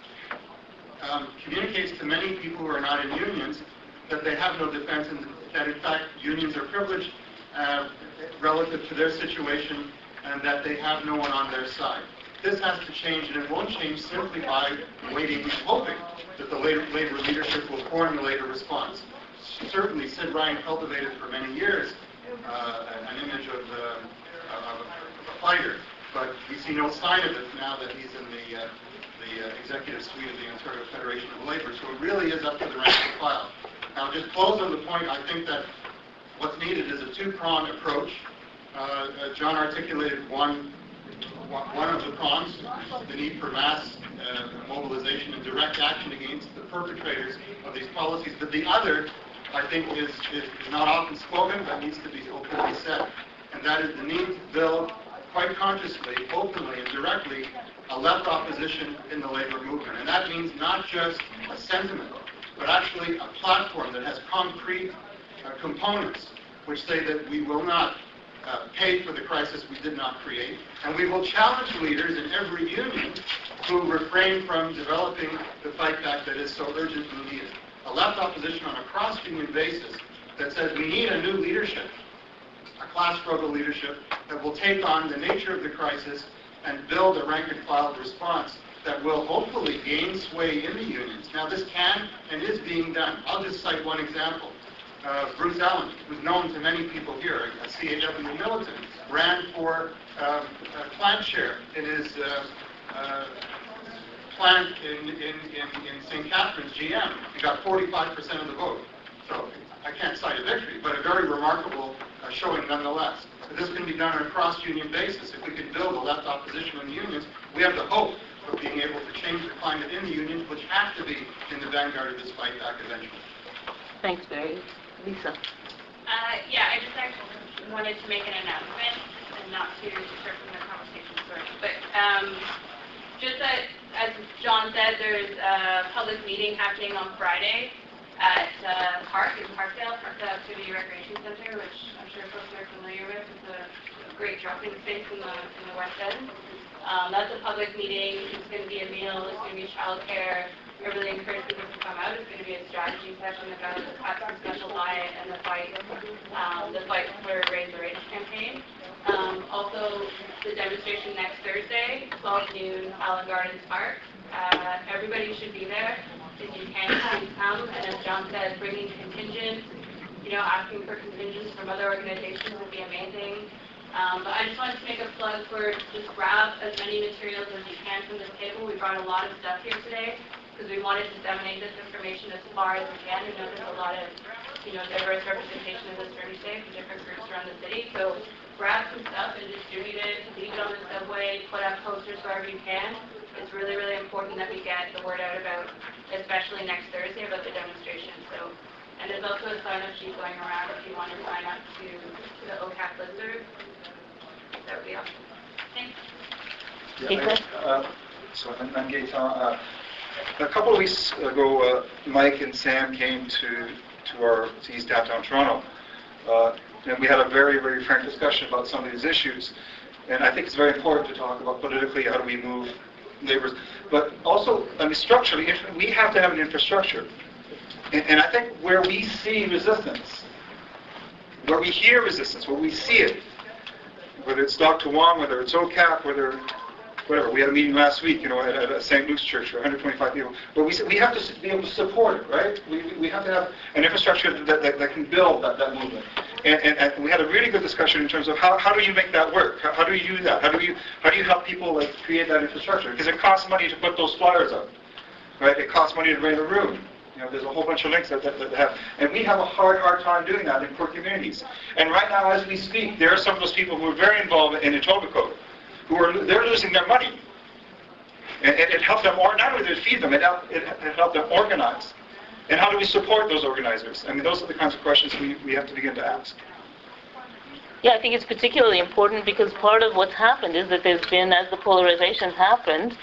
communicates to many people who are not in unions that they have no defense and that in fact unions are privileged relative to their situation and that they have no one on their side. This has to change, and it won't change simply by waiting and hoping that the Labour leadership will formulate a response. Certainly Sid Ryan cultivated for many years an image of a fighter, but we see no sign of it now that he's in the executive suite of the Ontario Federation of Labour. So it really is up to the rank and file. Now, just close on the point, I think that what's needed is a two-pronged approach. John articulated one of the prongs, the need for mass mobilization and direct action against the perpetrators of these policies. But the other, I think, is not often spoken, but needs to be openly said. And that is the need to build, quite consciously, openly, and directly, a left opposition in the labor movement. And that means not just a sentiment, but actually a platform that has concrete components which say that we will not pay for the crisis we did not create, and we will challenge leaders in every union who refrain from developing the fight back that is so urgently needed. A left opposition on a cross-union basis that says we need a new leadership, a class struggle leadership that will take on the nature of the crisis and build a rank-and-file response that will hopefully gain sway in the unions. Now, this can and is being done. I'll just cite one example. Bruce Allen, who's known to many people here, a CAW militant, ran for plant chair in his plant in St. Catharines, GM. He got 45% of the vote. So I can't cite a victory, but a very remarkable showing nonetheless. So this can be done on a cross-union basis. If we can build a left opposition in the unions, we have the hope of being able to change the climate in the unions, which have to be in the vanguard of this fight back eventually. Thanks, Barry. Lisa. Yeah, I just actually wanted to make an announcement, and not to disturb from the conversation, sorry. But just that, as John said, there's a public meeting happening on Friday at Park in Parkdale, Parkdale Activity Recreation Center, which I'm sure folks are familiar with. It's a great drop-in space in the West End. That's a public meeting. It's going to be a meal. It's going to be childcare. I really encourage people to come out. It's going to be a strategy session about the Platform Special Diet and the fight for Raise the Rage campaign. Also, the demonstration next Thursday, 12 noon, Allen Gardens Park. Everybody should be there. If you can, please come. And as John said, bringing contingents, asking for contingents from other organizations would be amazing. But I just wanted to make a plug for just grab as many materials as you can from this table. We brought a lot of stuff here today because we wanted to disseminate this information as far as we can. We know there's a lot of, diverse representation in this Thursday from different groups around the city. So grab some stuff and distribute it, leave it on the subway, put up posters wherever you can. It's really, really important that we get the word out about, especially next Thursday, about the demonstration. So, and there's also a sign-up sheet going around if you want to sign up to the OCAP listserv. That would be awesome. Thanks. So I'm Gaetan. A couple of weeks ago, Mike and Sam came to East Downtown Toronto. And we had a very, very frank discussion about some of these issues. And I think it's very important to talk about politically how do we move neighbors. But also, structurally, we have to have an infrastructure. And I think where we see resistance, where we hear resistance, where we see it, whether it's Dr. Wong, whether it's OCAP, whatever. We had a meeting last week, at St. Luke's Church for 125 people. But we have to be able to support it, right? We have to have an infrastructure that can build that movement. And we had a really good discussion in terms of how do you make that work? How do you do that? How do you help people create that infrastructure? Because it costs money to put those flyers up, right? It costs money to rent a room. There's a whole bunch of links that have, and we have a hard time doing that in poor communities. And right now, as we speak, there are some of those people who are very involved in Etobicoke, they're losing their money. And it helped them, or not only did it feed them, it helped them organize. And how do we support those organizers? Those are the kinds of questions we have to begin to ask. Yeah, I think it's particularly important because part of what's happened is that there's been, as the polarizations happened,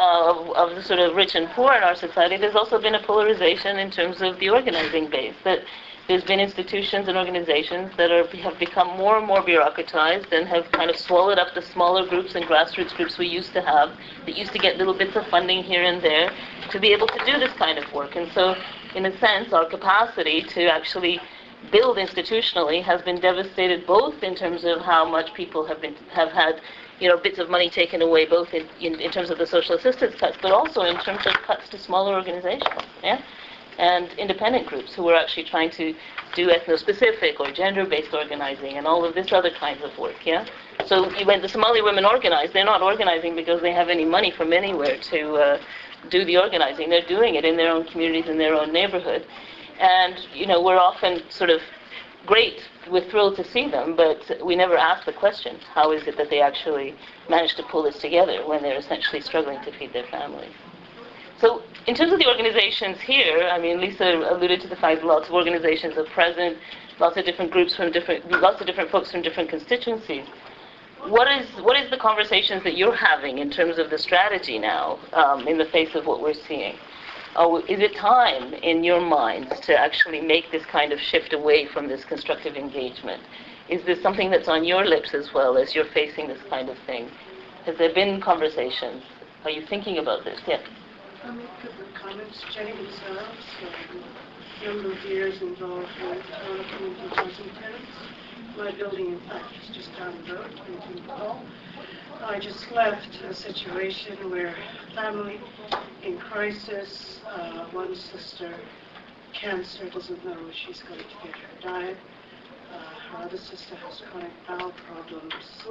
of the sort of rich and poor in our society, there's also been a polarization in terms of the organizing base. That there's been institutions and organizations that have become more and more bureaucratized and have kind of swallowed up the smaller groups and grassroots groups we used to have that used to get little bits of funding here and there to be able to do this kind of work. And so, in a sense, our capacity to actually build institutionally has been devastated both in terms of how much people have had bits of money taken away, both in terms of the social assistance cuts, but also in terms of cuts to smaller organizations, and independent groups who are actually trying to do ethno-specific or gender-based organizing and all of this other kinds of work, So when the Somali women organize, they're not organizing because they have any money from anywhere to do the organizing. They're doing it in their own communities, in their own neighborhood. And, we're often sort of great, we're thrilled to see them, but we never ask the question, how is it that they actually manage to pull this together when they're essentially struggling to feed their families? So in terms of the organizations here, Lisa alluded to the fact that lots of organizations are present, lots of different groups lots of different folks from different constituencies. What is the conversations that you're having in terms of the strategy now, in the face of what we're seeing? Is it time, in your minds, to actually make this kind of shift away from this constructive engagement? Is this something that's on your lips as well as you're facing this kind of thing? Has there been conversations? Are you thinking about this? Yes. I'll make a couple of comments. Jenny themselves, number of years involved with community housing tenants. My building, in fact, is just down the road, in Paul. I just left a situation where family in crisis, one sister, cancer, doesn't know if she's going to get her diet. Her other sister has chronic bowel problems,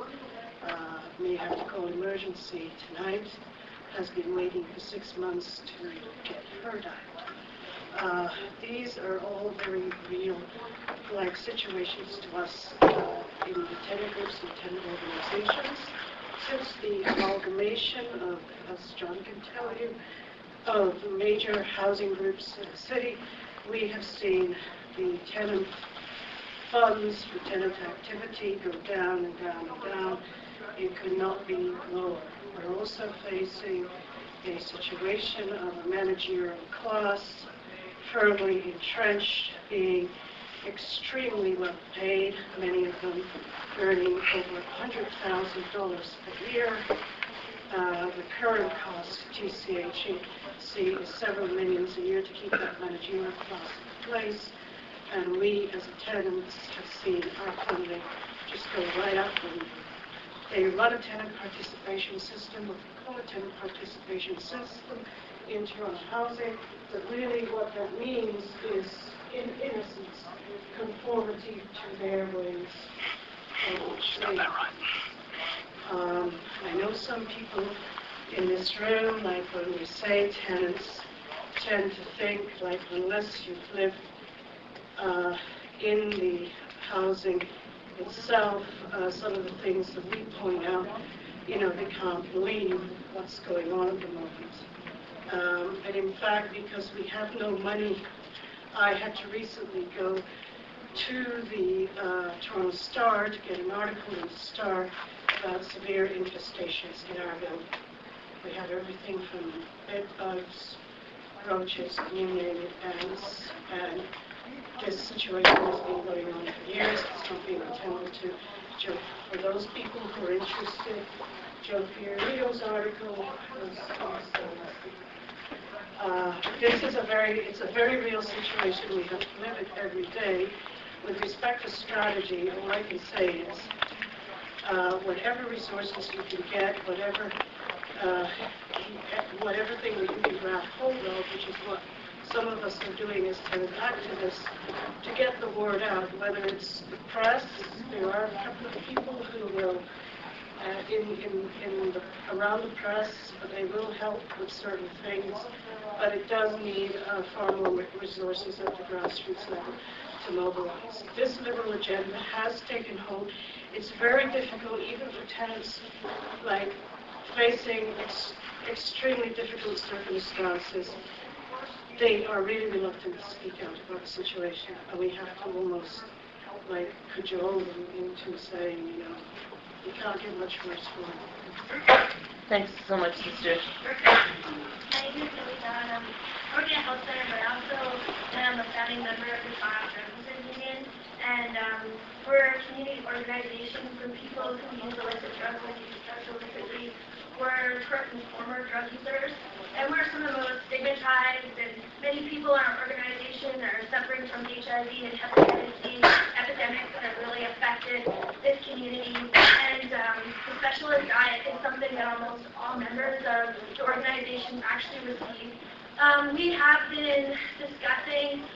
may have to call emergency tonight, has been waiting for 6 months to get her diet. These are all very real, like situations to us in the tenant groups and tenant organizations. Since the amalgamation of, as John can tell you, of major housing groups in the city, we have seen the tenant funds for tenant activity go down and down and down. It could not be lower. We're also facing a situation of a managerial class firmly entrenched, being extremely well paid, many of them earning over $100,000 a year. The current cost to GCHC is several millions a year to keep that managerial class in place. And we, as tenants, have seen our funding just go right up. And they run a tenant participation system, what they call a tenant participation system, in Toronto Housing. But really what that means is, in essence, conformity to their ways of living. I know some people in this room, like when we say tenants, tend to think like unless you've lived in the housing itself, some of the things that we point out, they can't believe what's going on at the moment. And in fact, because we have no money, I had to recently go to the Toronto Star to get an article in the Star about severe infestations in our building. We had everything from bed bugs, roaches, you name it, ants, and this situation has been going on for years. It's not being attended to. For those people who are interested, Joe Fiorito's article was it's a very real situation. We have to live it every day. With respect to strategy, all I can say is whatever resources you can get, whatever thing that you can grab hold of, which is what some of us are doing as tenant activists, to get the word out, whether it's the press. There are a couple of people who will, around the press, they will help with certain things, but it does need far more resources at the grassroots level to mobilize. This liberal agenda has taken hold. It's very difficult, even for tenants, like facing extremely difficult circumstances. They are really reluctant to speak out about the situation, and we have to almost cajole them into saying, you can't get much worse for them. Thanks so much, sister. My name is Lisa, and I work at Health Center, but also I'm a founding member of the Toronto Drug Union, and we're a community organization for people who use illicit drugs and use drugs illicitly. We're current and former drug users, and we're some of the most stigmatized, and many people in our organization are suffering from HIV and hepatitis C epidemics that have really affected this community. And the specialist diet is something that almost all members of the organization actually receive. We have been discussing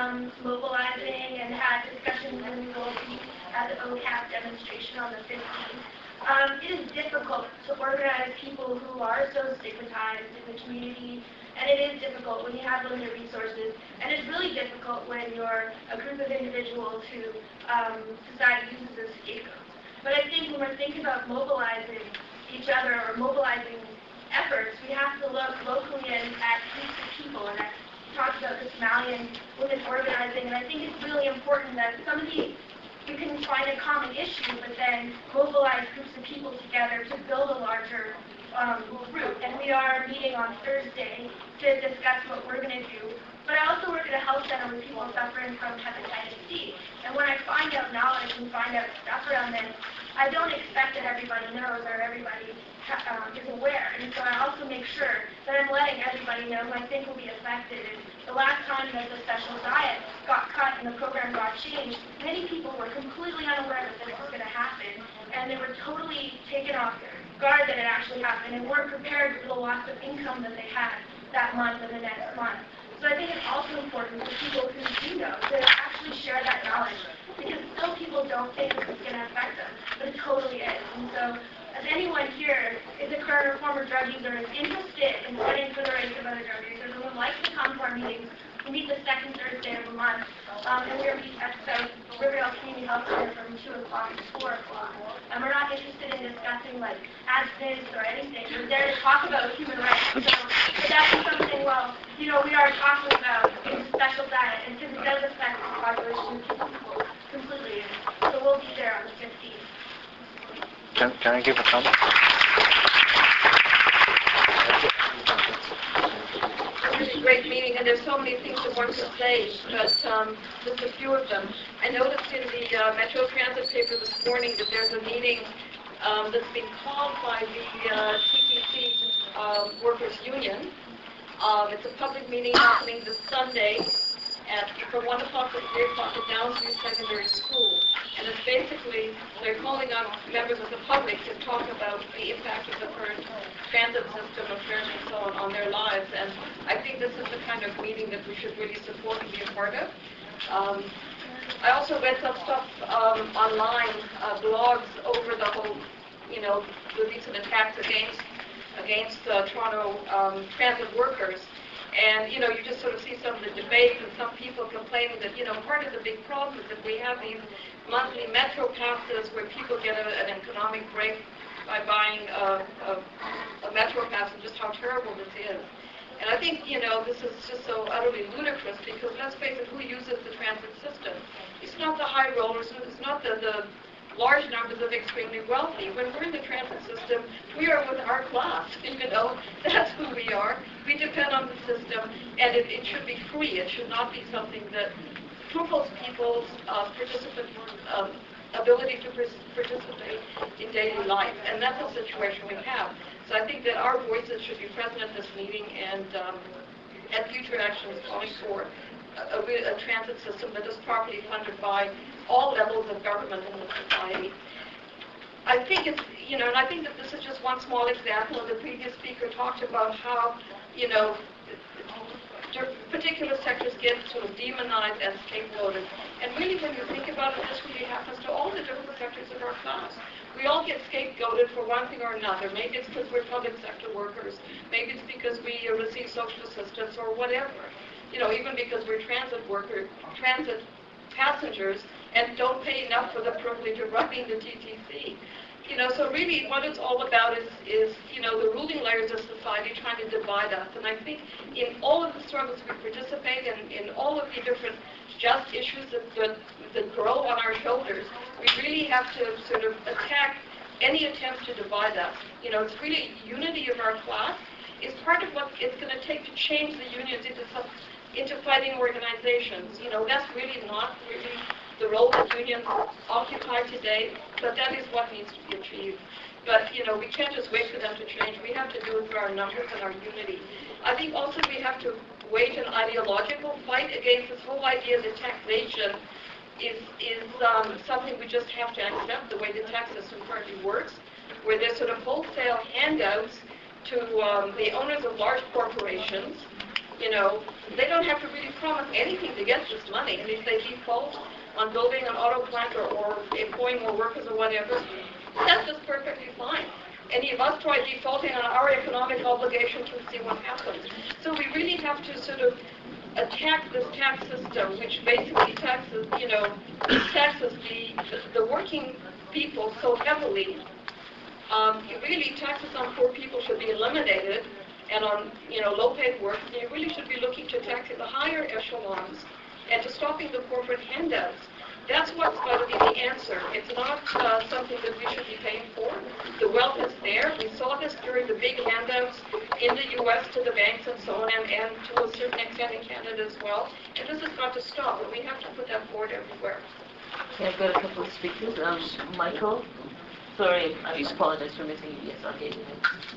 mobilizing and had discussions, and we will be at the OCAP demonstration on the 15th. It is difficult to organize people who are so stigmatized in the community, and it is difficult when you have limited resources, and it's really difficult when you're a group of individuals who society uses as scapegoats. But I think when we're thinking about mobilizing each other or mobilizing efforts, we have to look locally and at groups of people, and I talked about the Somalian women organizing, and I think it's really important that you can find a common issue, but then mobilize groups of people together to build a larger group. And we are meeting on Thursday to discuss what we're going to do. But I also work at a health center with people suffering from hepatitis C. And when I find out knowledge and find out stuff around this, I don't expect that everybody knows or everybody is aware. And so I also make sure that I'm letting everybody know who I think will be affected. And the last time that the special diet got cut and the program got changed, many people were completely unaware that this was going to happen. And they were totally taken off their guard that it actually happened and weren't prepared for the loss of income that they had that month and the next month. So I think it's also important for people who do know to actually share that knowledge, because still people don't think this is going to affect them, but it totally is. And so if anyone here is a current or former drug user and is interested in studying for the rights of other drug users and would like to come to our meetings, we meet the second Thursday of the month, and we're at South Riverdale Community Health Center from 2 o'clock to 4 o'clock. And we're not interested in discussing abstinence or anything. We're there to talk about human rights. So if that's something, we are talking about in special diet, and because it does affect the population of people completely. So we'll be there on the 15th. Can I give a comment? great meeting, and there's so many things that one could say, but just a few of them. I noticed in the Metro Transit paper this morning that there's a meeting that's been called by the TTC Workers Union. It's a public meeting happening this Sunday from 1 o'clock to 3 o'clock at Downsview Secondary School. And it's basically, they're calling on members of the public to talk about the impact of the current transit system, affairs and so on their lives. And I think this is the kind of meeting that we should really support and be a part of. I also read some stuff online, blogs over the whole, the recent attacks against Toronto transit workers. And, you just sort of see some of the debates and some people complaining that, part of the big problem is that we have these monthly Metro passes where people get an economic break by buying a Metro pass, and just how terrible this is. And I think, this is just so utterly ludicrous because, let's face it, who uses the transit system? It's not the high rollers, it's not the large numbers of extremely wealthy. When we're in the transit system, we are with our class, that's who we are. We depend on the system, and it should be free. It should not be something that cripples people's ability to participate in daily life, and that's the situation we have. So I think that our voices should be present at this meeting, and future actions calling for a transit system that is properly funded by all levels of government in the society. I think it's, and I think that this is just one small example. The previous speaker talked about how, particular sectors get sort of demonized and scapegoated. And really, when you think about it, this really happens to all the different sectors of our class. We all get scapegoated for one thing or another. Maybe it's because we're public sector workers. Maybe it's because we receive social assistance or whatever. Even because we're transit passengers and don't pay enough for the privilege of riding the TTC. So really what it's all about is the ruling layers of society trying to divide us. And I think in all of the struggles we participate in all of the different just issues that grow on our shoulders, we really have to sort of attack any attempts to divide us. It's really unity of our class is part of what it's going to take to change the unions into fighting organizations. That's really not really the role that unions occupy today, but that is what needs to be achieved. But, we can't just wait for them to change. We have to do it through our numbers and our unity. I think also we have to wage an ideological fight against this whole idea that taxation is something we just have to accept, the way the tax system currently works, where there's sort of wholesale handouts to the owners of large corporations. They don't have to really promise anything to get this money. And if they default on building an auto plant or employing more workers or whatever, that's just perfectly fine. Any of us try defaulting on our economic obligations and see what happens. So we really have to sort of attack this tax system, which basically taxes the working people so heavily. Really, taxes on poor people should be eliminated, and on low-paid work, you really should be looking to tackle the higher echelons and to stopping the corporate handouts. That's what's going to be the answer. It's not something that we should be paying for. The wealth is there. We saw this during the big handouts in the U.S. to the banks and so on, and to a certain extent in Canada as well. And this has got to stop, and we have to put that forward everywhere. Okay, I've got a couple of speakers. Michael? Sorry, I apologize for missing you. Yes, I'll get you.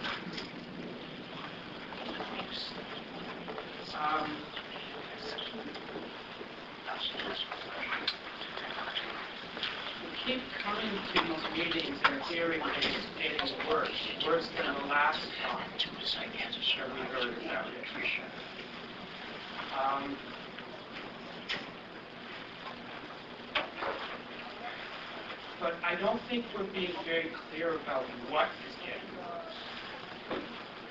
We keep coming to these meetings and hearing that it's getting worse than the last time that we heard about it. But I don't think we're being very clear about what is getting worse.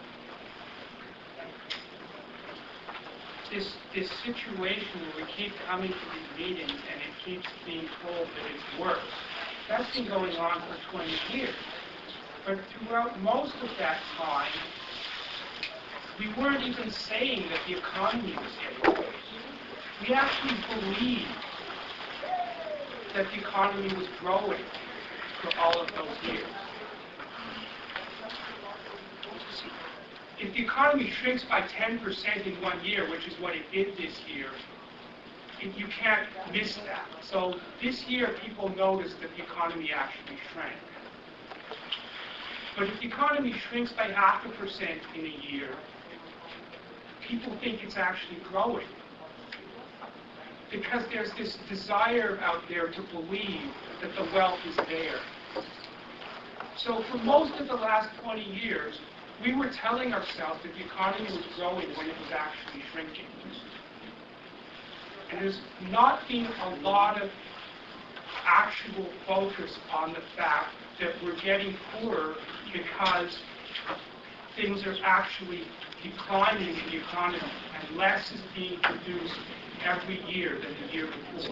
This situation where we keep coming to these meetings and it keeps being told that it's worse, that's been going on for 20 years. But throughout most of that time, we weren't even saying that the economy was getting worse. We actually believed that the economy was growing for all of those years. if the economy shrinks by 10% in 1 year, which is what it did this year, you can't miss that. So this year, people noticed that the economy actually shrank. But if the economy shrinks by 0.5% in a year, people think it's actually growing. Because there's this desire out there to believe that the wealth is there. So for most of the last 20 years, we were telling ourselves that the economy was growing when it was actually shrinking. And there's not been a lot of actual focus on the fact that we're getting poorer because things are actually declining in the economy and less is being produced every year than the year before.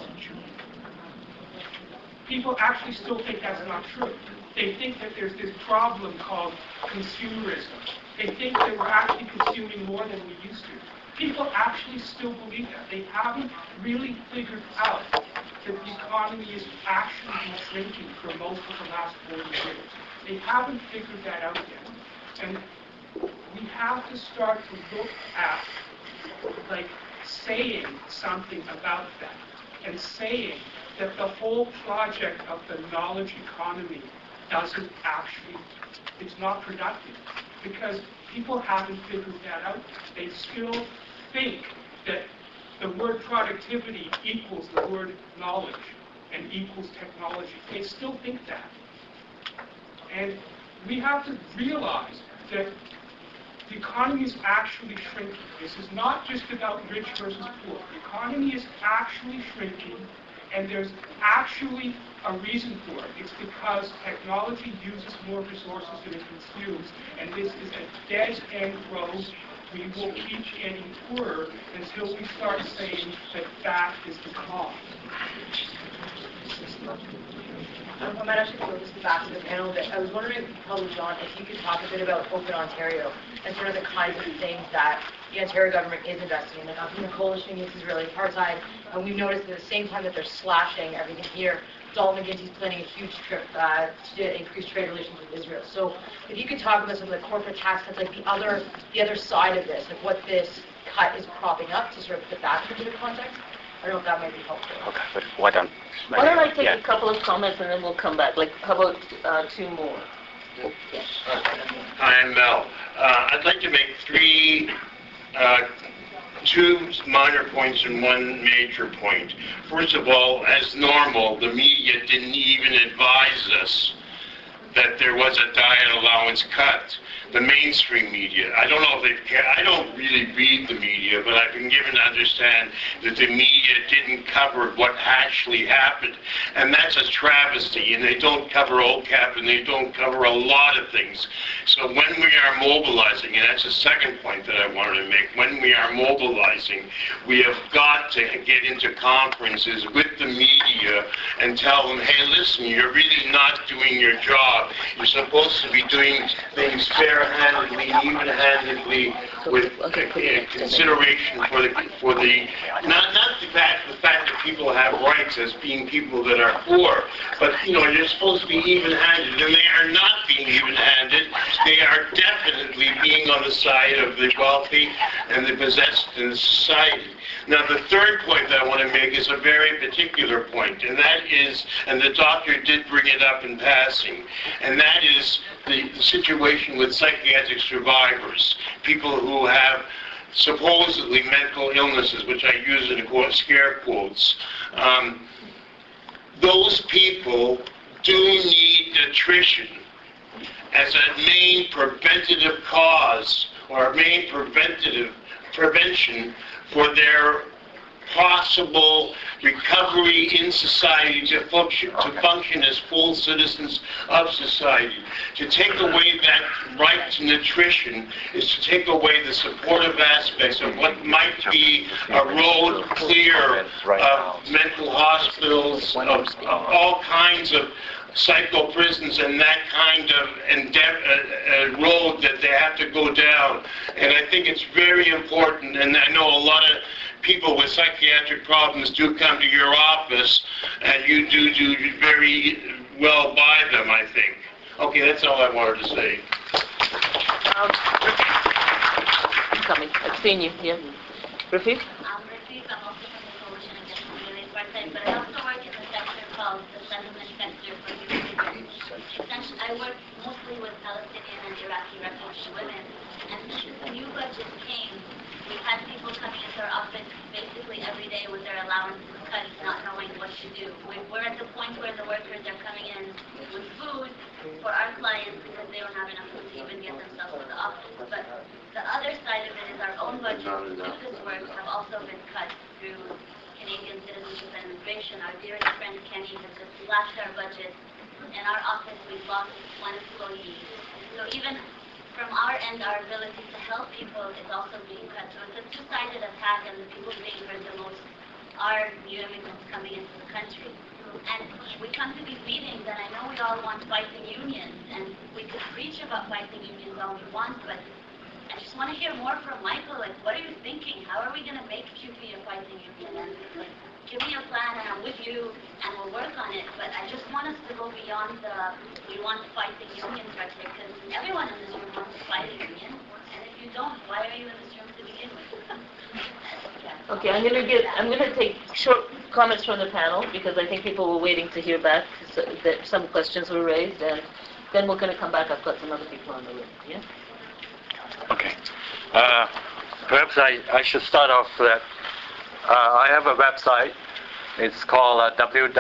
People actually still think that's not true. They think that there's this problem called consumerism. They think that we're actually consuming more than we used to. People actually still believe that. They haven't really figured out that the economy is actually shrinking for most of the last 40 years. They haven't figured that out yet. And we have to start to look at, like, saying something about that and saying that the whole project of the knowledge economy doesn't actually, it's not productive because people haven't figured that out. They still think that the word productivity equals the word knowledge and equals technology. They still think that. And we have to realize that the economy is actually shrinking. This is not just about rich versus poor. The economy is actually shrinking, and there's actually a reason for it. It's because technology uses more resources than it consumes, and this is a dead-end road. We will keep getting poorer until we start saying that that is the cause. I might actually throw this back to the panel a bit. I was wondering, probably John, if you could talk a bit about Open Ontario and sort of the kinds of things that the Ontario government is investing in. Like, I'm from the coalition against Israeli apartheid, and we've noticed at the same time that they're slashing everything here, Donald McGuinty's planning a huge trip to increase trade relations with Israel. So if you could talk about some of the corporate tax cuts, like the other side of this, like what this cut is propping up to sort of put that into context. I don't know if that might be helpful. Okay, but why don't I take a couple of comments and then we'll come back. Like, how about two more? Yes. Hi, I'm Mel. I'd like to make two minor points and one major point. First of all, as normal, the media didn't even advise us that there was a diet allowance cut. The mainstream media, I don't know if they care. I don't really read the media, but I've been given to understand that the media didn't cover what actually happened. And that's a travesty, and they don't cover OCAP, and they don't cover a lot of things. So when we are mobilizing, and that's the second point that I wanted to make, when we are mobilizing, we have got to get into conferences with the media and tell them, hey, listen, you're really not doing your job. You're supposed to be doing things fair-handedly, even-handedly, with consideration for the not the fact that people have rights as being people that are poor, but you're supposed to be even-handed, and they are not being even-handed. They are definitely being on the side of the wealthy and the possessed in society. Now, the third point that I want to make is a very particular point, and that is, and the doctor did bring it up in passing, and that is the situation with psychiatric survivors, people who have supposedly mental illnesses, which I use in scare quotes. Those people do need nutrition as a main preventative cause or a main prevention for their possible recovery in society to function as full citizens of society. To take away that right to nutrition is to take away the supportive aspects of what might be a road clear of mental hospitals, of all kinds of psycho prisons and that kind of road that they have to go down. And I think it's very important, and I know a lot of people with psychiatric problems do come to your office, and you do very well by them, I think. Okay, that's all I wanted to say. between you, yeah. Rafiq? Rafiq, I'm also from the Coalition Against Israeli Apartheid, but I also work in the sector called the settlement sector for youth migrants. Essentially, I work mostly with Palestinian and Iraqi refugee women, and since the new budget came, we've had people coming into our office basically every day with their allowances cut, not knowing what to do. We're at the point where the workers are coming in with food for our clients because they don't have enough food to even get themselves to the office. But the other side of it is our own budget to do this work have also been cut through Canadian Citizenship and Immigration. Our dearest friend Kenny has just slashed our budget. In our office, we've lost one employee. So even from our end, our ability to help people is also being cut. So it's a two-sided attack, and the people being hurt the most are new immigrants coming into the country. And we come to these meetings, and I know we all want fighting unions, and we could preach about fighting unions all we want, but I just want to hear more from Michael. Like, what are you thinking? How are we going to make QP a fighting union? And like, give me a plan, and I'm with you, and we'll work on it. But I just want us to go beyond the we want fighting unions right there, because everyone in this room wants to fight a union. And if you don't, why are you in this room to begin with? Okay, I'm gonna take short comments from the panel because I think people were waiting to hear back. So that some questions were raised, and then we're gonna come back. I've got some other people on the list. Yeah. Okay. Perhaps I should start off that I have a website. It's called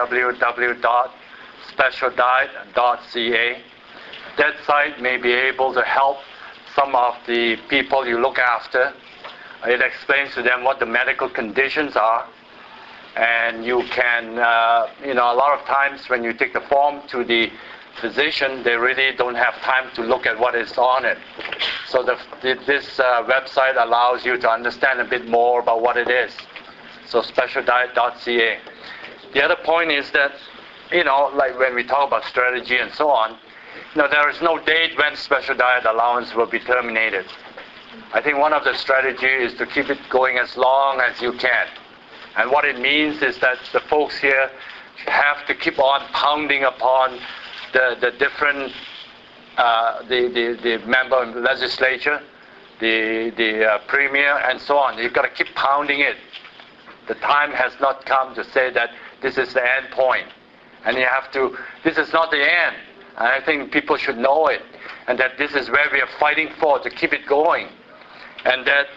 www.specialdiet.ca. That site may be able to help some of the people you look after. It explains to them what the medical conditions are. And you can, a lot of times when you take the form to the physician, they really don't have time to look at what is on it. So this website allows you to understand a bit more about what it is. So specialdiet.ca. The other point is that, like when we talk about strategy and so on, there is no date when special diet allowance will be terminated. I think one of the strategies is to keep it going as long as you can. And what it means is that the folks here have to keep on pounding upon the different, the member of the legislature, the premier, and so on. You've got to keep pounding it. The time has not come to say that this is the end point. And you have to, this is not the end. And I think people should know it. And that this is where we are fighting for, to keep it going. And that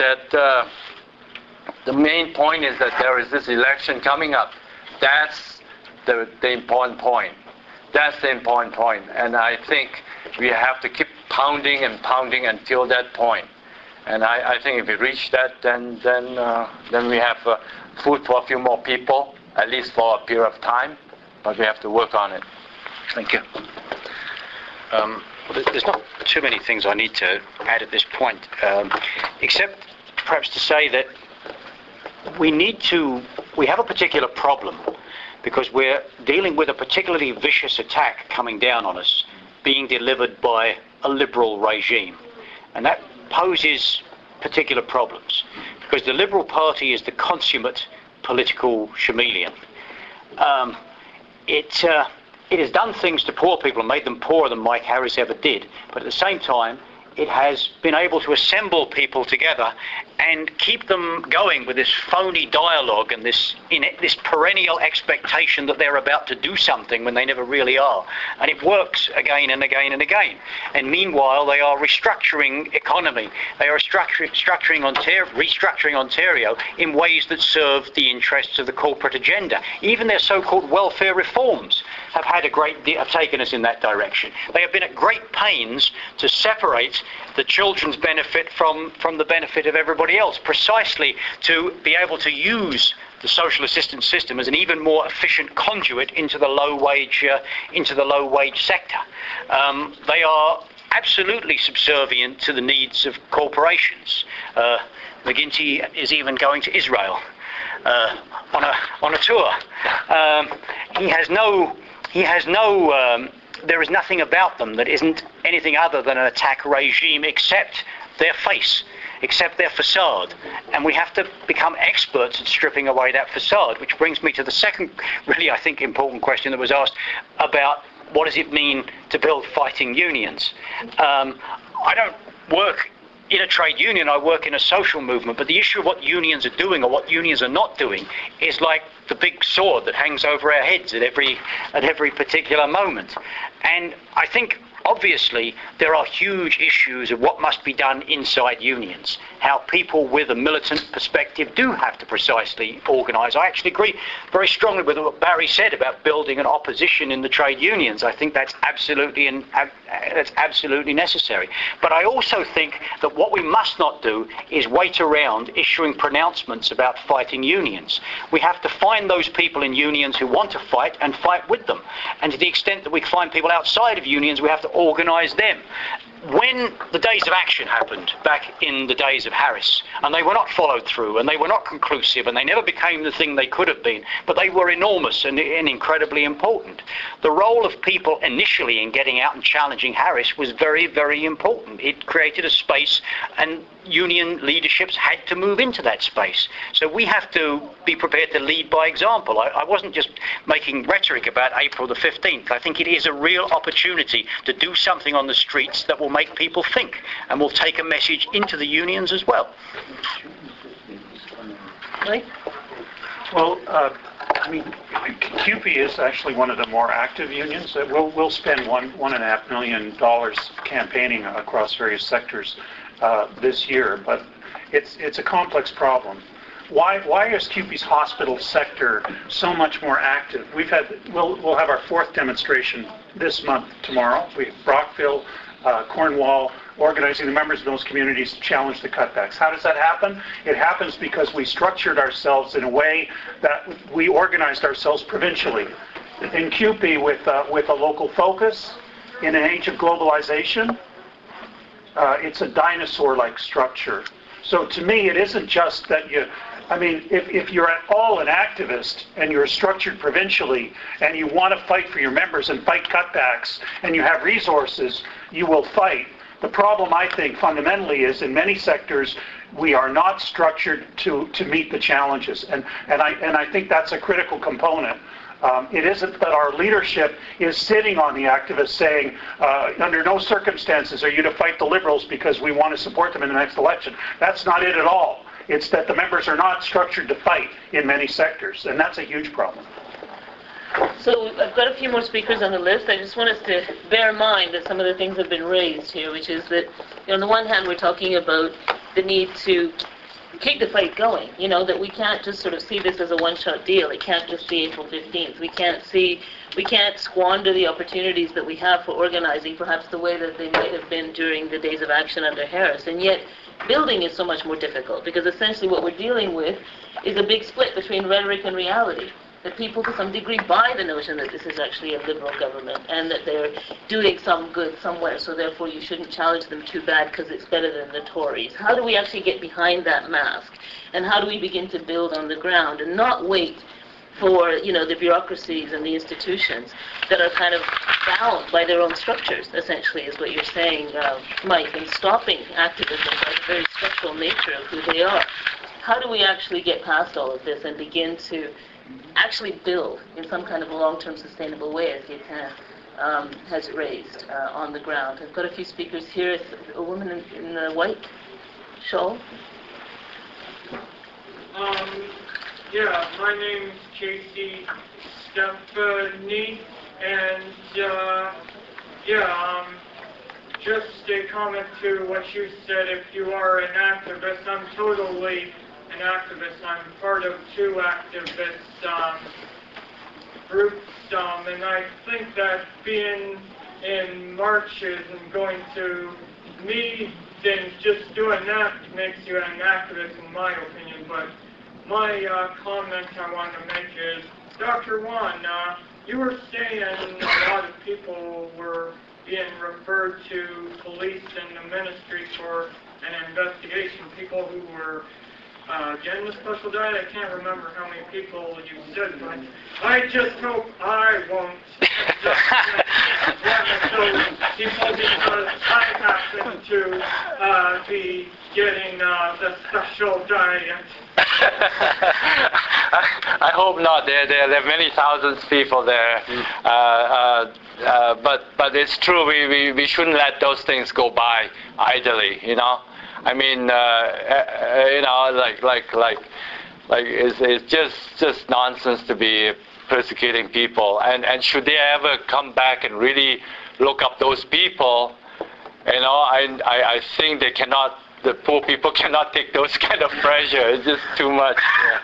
the main point is that there is this election coming up. That's the important point. That's the important point. And I think we have to keep pounding and pounding until that point. And I think if we reach that, then we have food for a few more people, at least for a period of time. But we have to work on it. Thank you. There's not too many things I need to add at this point, except perhaps to say that we have a particular problem because we're dealing with a particularly vicious attack coming down on us, being delivered by a liberal regime. And that poses particular problems because the Liberal Party is the consummate political chameleon. It has done things to poor people and made them poorer than Mike Harris ever did. But at the same time, it has been able to assemble people together and keep them going with this phony dialogue and this perennial expectation that they're about to do something when they never really are. And it works again and again and again. And meanwhile, they are restructuring economy. They are restructuring Ontario in ways that serve the interests of the corporate agenda. Even their so-called welfare reforms have taken us in that direction. They have been at great pains to separate the children's benefit from the benefit of everybody else, precisely to be able to use the social assistance system as an even more efficient conduit into the low wage sector. They are absolutely subservient to the needs of corporations. McGuinty is even going to Israel on a tour. There is nothing about them that isn't anything other than an attack regime except their face, except their facade. And we have to become experts at stripping away that facade, which brings me to the second, really, I think, important question that was asked about what does it mean to build fighting unions. I don't work in a trade union, I work in a social movement, but the issue of what unions are doing or what unions are not doing is like the big sword that hangs over our heads at every particular moment. And I think obviously there are huge issues of what must be done inside unions, how people with a militant perspective do have to precisely organise. I actually agree very strongly with what Barry said about building an opposition in the trade unions. I think that's absolutely necessary. But I also think that what we must not do is wait around issuing pronouncements about fighting unions. We have to find those people in unions who want to fight and fight with them. And to the extent that we find people outside of unions, we have to organise them. When the days of action happened back in the days of Harris, and they were not followed through, and they were not conclusive, and they never became the thing they could have been, but they were enormous and incredibly important. The role of people initially in getting out and challenging Harris was very, very important. It created a space, and union leaderships had to move into that space. So we have to be prepared to lead by example. I wasn't just making rhetoric about April the 15th. I think it is a real opportunity to do something on the streets that will make people think and will take a message into the unions as well. Right? Well, I mean, CUPE is actually one of the more active unions. We'll spend $1.5 million campaigning across various sectors this year, but it's a complex problem. Why is CUPE's hospital sector so much more active? We'll have our 4th demonstration this month tomorrow. We have Brockville, Cornwall, organizing the members of those communities to challenge the cutbacks. How does that happen? It happens because we structured ourselves in a way that we organized ourselves provincially. In CUPE with a local focus, in an age of globalization, it's a dinosaur-like structure. So to me, it isn't just that if you're at all an activist and you're structured provincially and you want to fight for your members and fight cutbacks and you have resources, you will fight. The problem, I think, fundamentally is in many sectors, we are not structured to meet the challenges. And I think that's a critical component. It isn't that our leadership is sitting on the activists saying, under no circumstances are you to fight the Liberals because we want to support them in the next election. That's not it at all. It's that the members are not structured to fight in many sectors, and that's a huge problem. So I've got a few more speakers on the list. I just want us to bear in mind that some of the things have been raised here, which is that, on the one hand, we're talking about the need to keep the fight going, that we can't just sort of see this as a one-shot deal. It can't just be April 15th. We can't squander the opportunities that we have for organizing, perhaps the way that they might have been during the days of action under Harris. And yet, building is so much more difficult, because essentially what we're dealing with is a big split between rhetoric and reality. That people to some degree buy the notion that this is actually a Liberal government and that they're doing some good somewhere, so therefore you shouldn't challenge them too bad because it's better than the Tories. How do we actually get behind that mask? And how do we begin to build on the ground and not wait for, the bureaucracies and the institutions that are kind of bound by their own structures, essentially, is what you're saying, Mike, and stopping activism by the very structural nature of who they are. How do we actually get past all of this and begin to actually build in some kind of a long-term sustainable way, as Gaetan has raised on the ground? I've got a few speakers here. A woman in the white shawl. My name's Casey Stephanie, and just a comment to what you said. If you are an activist, I'm totally an activist. I'm part of 2 activist groups, and I think that being in marches and going to meetings, just doing that makes you an activist, in my opinion. But my comment I want to make is, Dr. Wan, you were saying a lot of people were being referred to police and the ministry for an investigation, people who were getting the special diet. I can't remember how many people you said, but I just hope I won't. So people happen to be getting the special diet. I hope not. There are many thousands of people there. But it's true. We shouldn't let those things go by idly. I mean, it's just nonsense to be persecuting people. And should they ever come back and really look up those people, I think they cannot. The poor people cannot take those kind of pressure. It's just too much.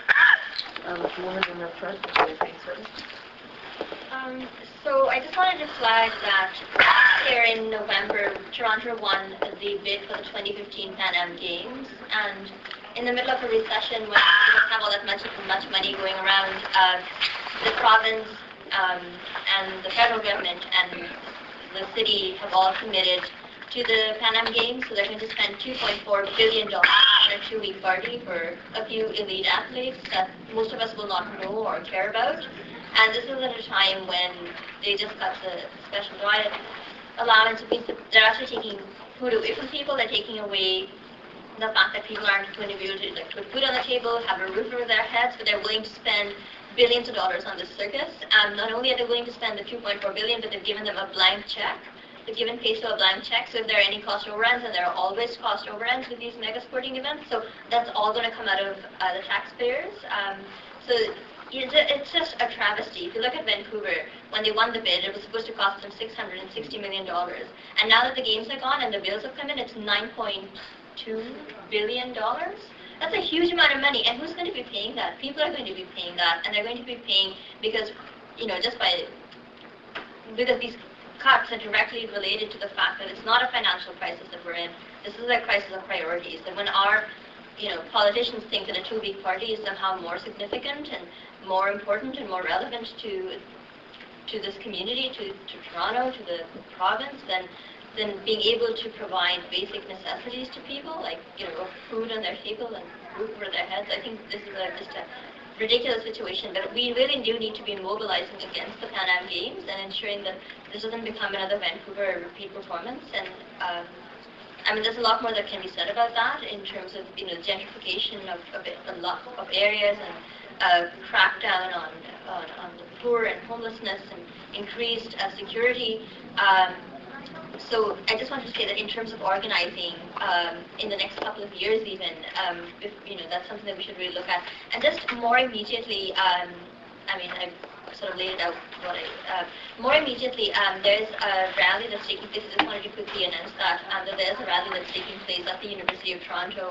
So I just wanted to flag that last year in November, Toronto won the bid for the 2015 Pan Am Games, and in the middle of a recession when we don't have all that much money going around, the province and the federal government and the city have all committed to the Pan Am Games, so they're going to spend $2.4 billion on a 2-week party for a few elite athletes that most of us will not know or care about. And this is at a time when they just got the special diet allowance. They're actually taking food away from people. They're taking away the fact that people aren't going to be able to put food on the table, have a roof over their heads, but they're willing to spend billions of dollars on this circus. And not only are they willing to spend the $2.4 billion, but they've given them a blank check. They've given Peso a blank check, so if there are any cost overruns, and there are always cost overruns with these mega sporting events, so that's all going to come out of the taxpayers. So it's just a travesty. If you look at Vancouver, when they won the bid, it was supposed to cost them $660 million. And now that the games are gone and the bills have come in, it's $9.2 billion. That's a huge amount of money. And who's going to be paying that? People are going to be paying that. And they're going to be paying because, because these cuts are directly related to the fact that it's not a financial crisis that we're in. This is a crisis of priorities. That when our politicians think that a 2-week party is somehow more significant and more important and more relevant to this community, to Toronto, to the province, than being able to provide basic necessities to people, like food on their table and roof over their heads. I think this is just a ridiculous situation, but we really do need to be mobilizing against the Pan Am Games and ensuring that this doesn't become another Vancouver repeat performance. And there's a lot more that can be said about that in terms of gentrification of a lot of areas and crackdown on the poor and homelessness and increased security. So I just wanted to say that in terms of organizing in the next couple of years even, that's something that we should really look at. And just more immediately, I've sort of laid it out more immediately, there's a rally that's taking place. I just wanted to quickly announce that there's a rally that's taking place at the University of Toronto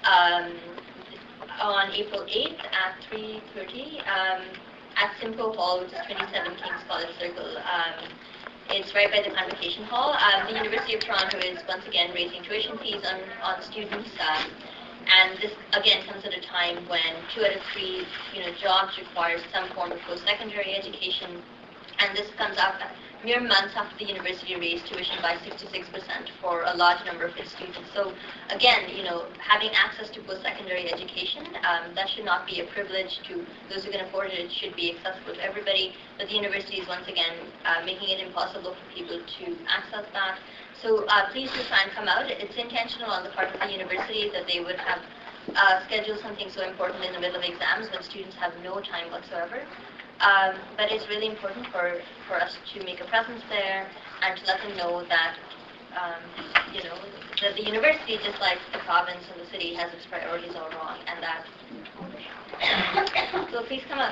on April 8th at 3:30 at Simcoe Hall, which is 27 King's College Circle. It's right by the Convocation Hall. The University of Toronto is once again raising tuition fees on students. And this, again, comes at a time when 2 out of 3, jobs require some form of post-secondary education. And this comes up mere months after the university raised tuition by 66% for a large number of its students. So, again, having access to post-secondary education, that should not be a privilege to those who can afford it. It should be accessible to everybody. But the university is once again making it impossible for people to access that. So please do try and come out. It's intentional on the part of the university that they would have scheduled something so important in the middle of exams when students have no time whatsoever. But it's really important for us to make a presence there and to let them know that, that the university, just like the province and the city, has its priorities all wrong, and that. So please come out.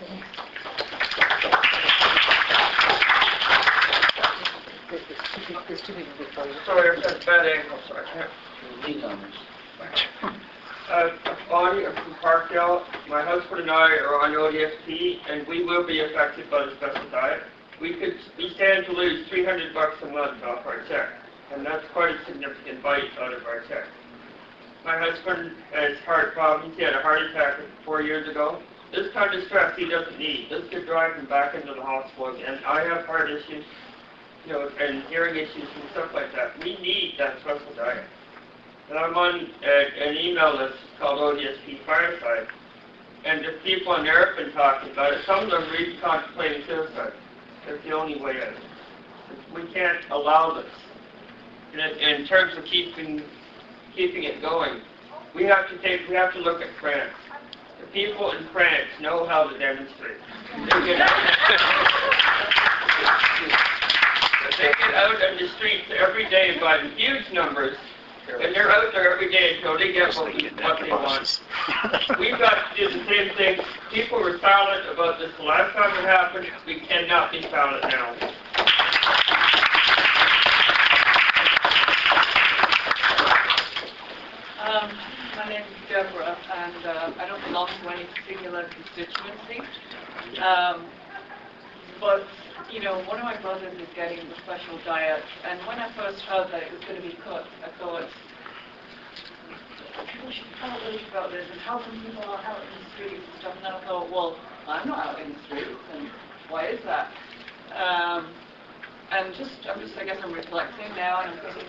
Sorry, I've got bad angle, so I can't lean on this. Bonnie, I'm from Parkdale. My husband and I are on ODSP, and we will be affected by the special diet. We stand to lose $300 a month off our check, and that's quite a significant bite out of our check. My husband has heart problems. He had a heart attack 4 years ago. This kind of stress he doesn't need. This could drive him back into the hospital, and I have heart issues, and hearing issues and stuff like that. We need that special diet. And I'm on an email list called ODSP Fireside, and the people on there have been talking about it. Some of them are really contemplating suicide. That's the only way out. We can't allow this. In terms of keeping it going, we have to look at France. The people in France know how to demonstrate. They get out on the streets every day by huge numbers And they're out there every day, so they get what they want. We've got to do the same thing. People were silent about this the last time it happened. We cannot be silent now. My name is Deborah, and I don't belong to any particular constituency. But, you know, one of my brothers is getting the special diet, and when I first heard that it was going to be cut, I thought, people should be outraged about this, and how come people are out in the streets and stuff, and then I thought, well, I'm not out in the streets, and why is that? And I guess I'm reflecting now, and I'm thinking,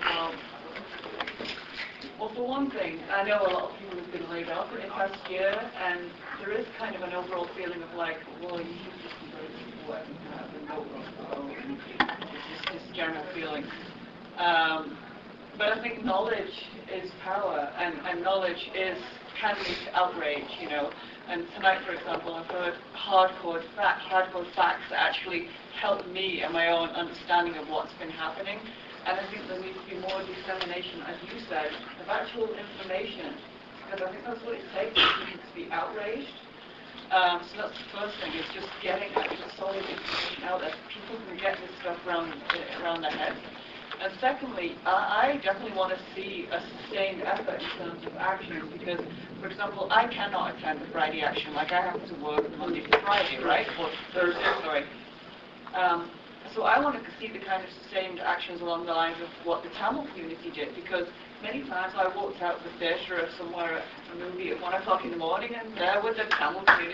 well, for one thing, I know a lot of people have been laid off in the past year, and there is kind of an overall feeling of like, well, you should just be very people working hard and no it's this general feeling. But I think knowledge is power, and knowledge can lead to outrage, you know. And tonight, for example, I've heard hardcore facts that actually help me and my own understanding of what's been happening. And I think there needs to be more dissemination, as you said, of actual information, because I think that's what it takes for people to be outraged. So that's the first thing, is just getting actual solid information out there so people can get this stuff around their heads. And secondly, I definitely want to see a sustained effort in terms of actions, because, for example, I cannot attend the Friday action. Like, I have to work Monday to Friday, right? Or Thursday, sorry. So I wanted to see the kind of sustained actions along the lines of what the Tamil community did, because many times I walked out of the theatre or somewhere at a movie at 1 o'clock in the morning, and there was the Tamil community.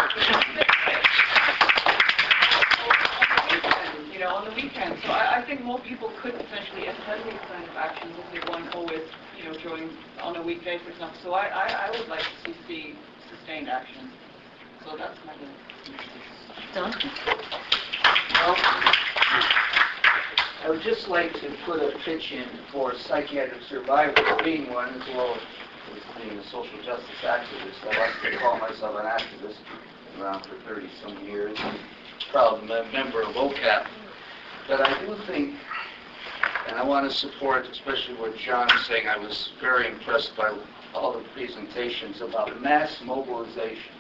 You know, on the weekend. So I think more people could potentially attend these kind of actions if they weren't always, you know, on a weekday, for example. So I would like to see sustained action. So that's my Don? Well, I would just like to put a pitch in for psychiatric survivors, being one as well as being a social justice activist. I like to call myself an activist, been around for 30-some years, and proud member of OCAP. But I do think, and I want to support especially what John is saying, I was very impressed by all the presentations about mass mobilization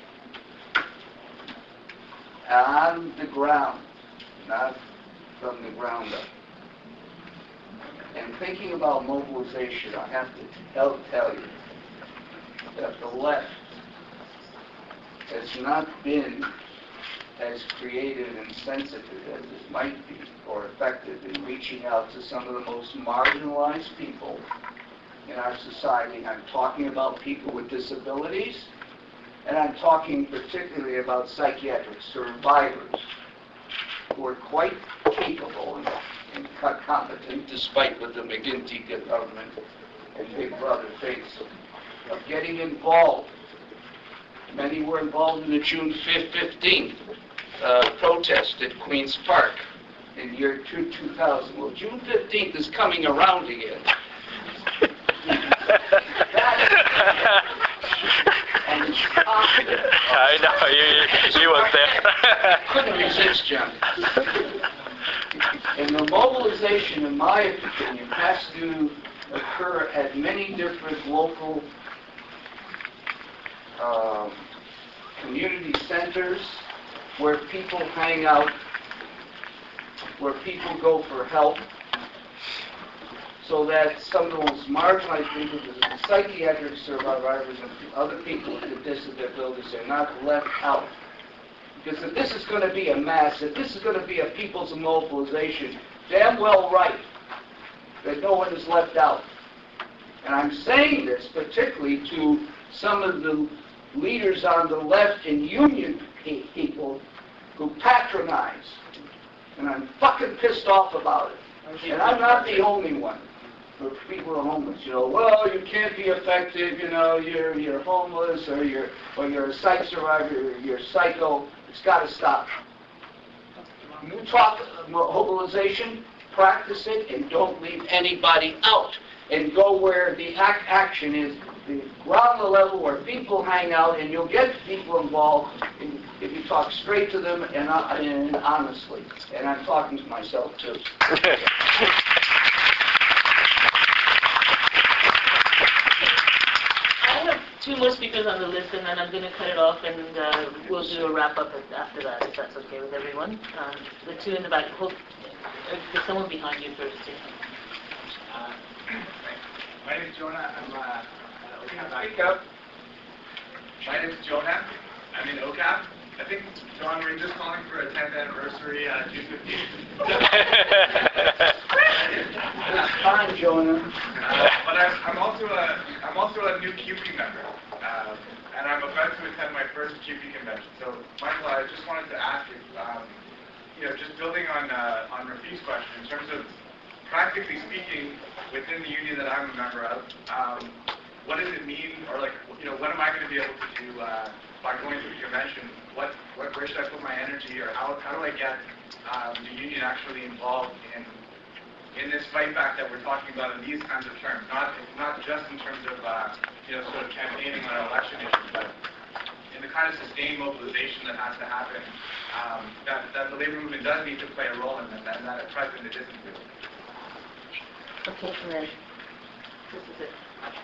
on the ground, not from the ground up. And thinking about mobilization, I have to tell you that the left has not been as creative and sensitive as it might be, or effective in reaching out to some of the most marginalized people in our society. I'm talking about people with disabilities, and I'm talking particularly about psychiatric survivors who are quite capable and competent, despite what the McGuinty government and Big Brother thinks, of getting involved. Many were involved in the June 15th protest at Queen's Park in the year 2000. Well, June 15th is coming around again. And it's popular. I know, you were there. Couldn't resist, John. And the mobilization, in my opinion, has to occur at many different local community centers where people hang out, where people go for help, so that some of those marginalized people, the psychiatric survivors and other people with disabilities are not left out. Because if this is going to be a mass, if this is going to be a people's mobilization, damn well right that no one is left out. And I'm saying this particularly to some of the leaders on the left and union people who patronize. And I'm fucking pissed off about it. And I'm not the only one. For people who are homeless, you know, well, you can't be effective, you know, you're homeless, or you're a psych survivor, or you're psycho. It's got to stop. You talk mobilization, practice it, and don't leave anybody out. And go where the action is, the ground level where people hang out, and you'll get people involved if you talk straight to them and honestly. And I'm talking to myself too. 2 more speakers on the list, and then I'm going to cut it off, and we'll do a wrap-up after that, if that's okay with everyone. The 2 in the back. There's someone behind you first. My name is Jonah. Speak up. My name is Jonah. I'm in OCAP. I think, John, we're just calling for a 10th anniversary June 15th. That's fine, Jonah. But I'm also a new QP member, and I'm about to attend my first QP convention. So, Michael, I just wanted to ask you, just building on Rafi's question, in terms of practically speaking, within the union that I'm a member of, what does it mean, or what am I going to be able to do by going to the convention? Where should I put my energy, or how do I get the union actually involved in this fight back that we're talking about in these kinds of terms, not just in terms of sort of campaigning on election issues, but in the kind of sustained mobilization that has to happen, that the labor movement does need to play a role in, and that at present it isn't doing. Okay, and then this is it.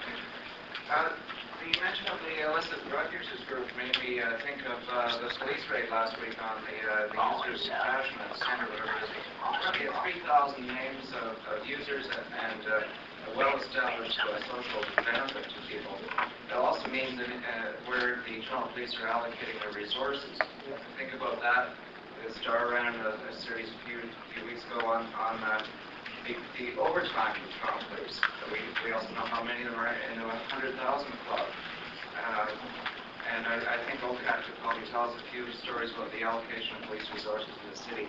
The mention of the illicit drug users group made me think of the police raid last week on the users' compassionate center, whatever it is. Roughly 3,000 names of users and a well-established social benefit to people. It also means that where the Toronto Police are allocating their resources. Think about that. The Star ran a series a few weeks ago on the overtime of Toronto Police. We also know how many of them are in the 100,000 club. And I think OCAT could probably tell us a few stories about the allocation of police resources in the city.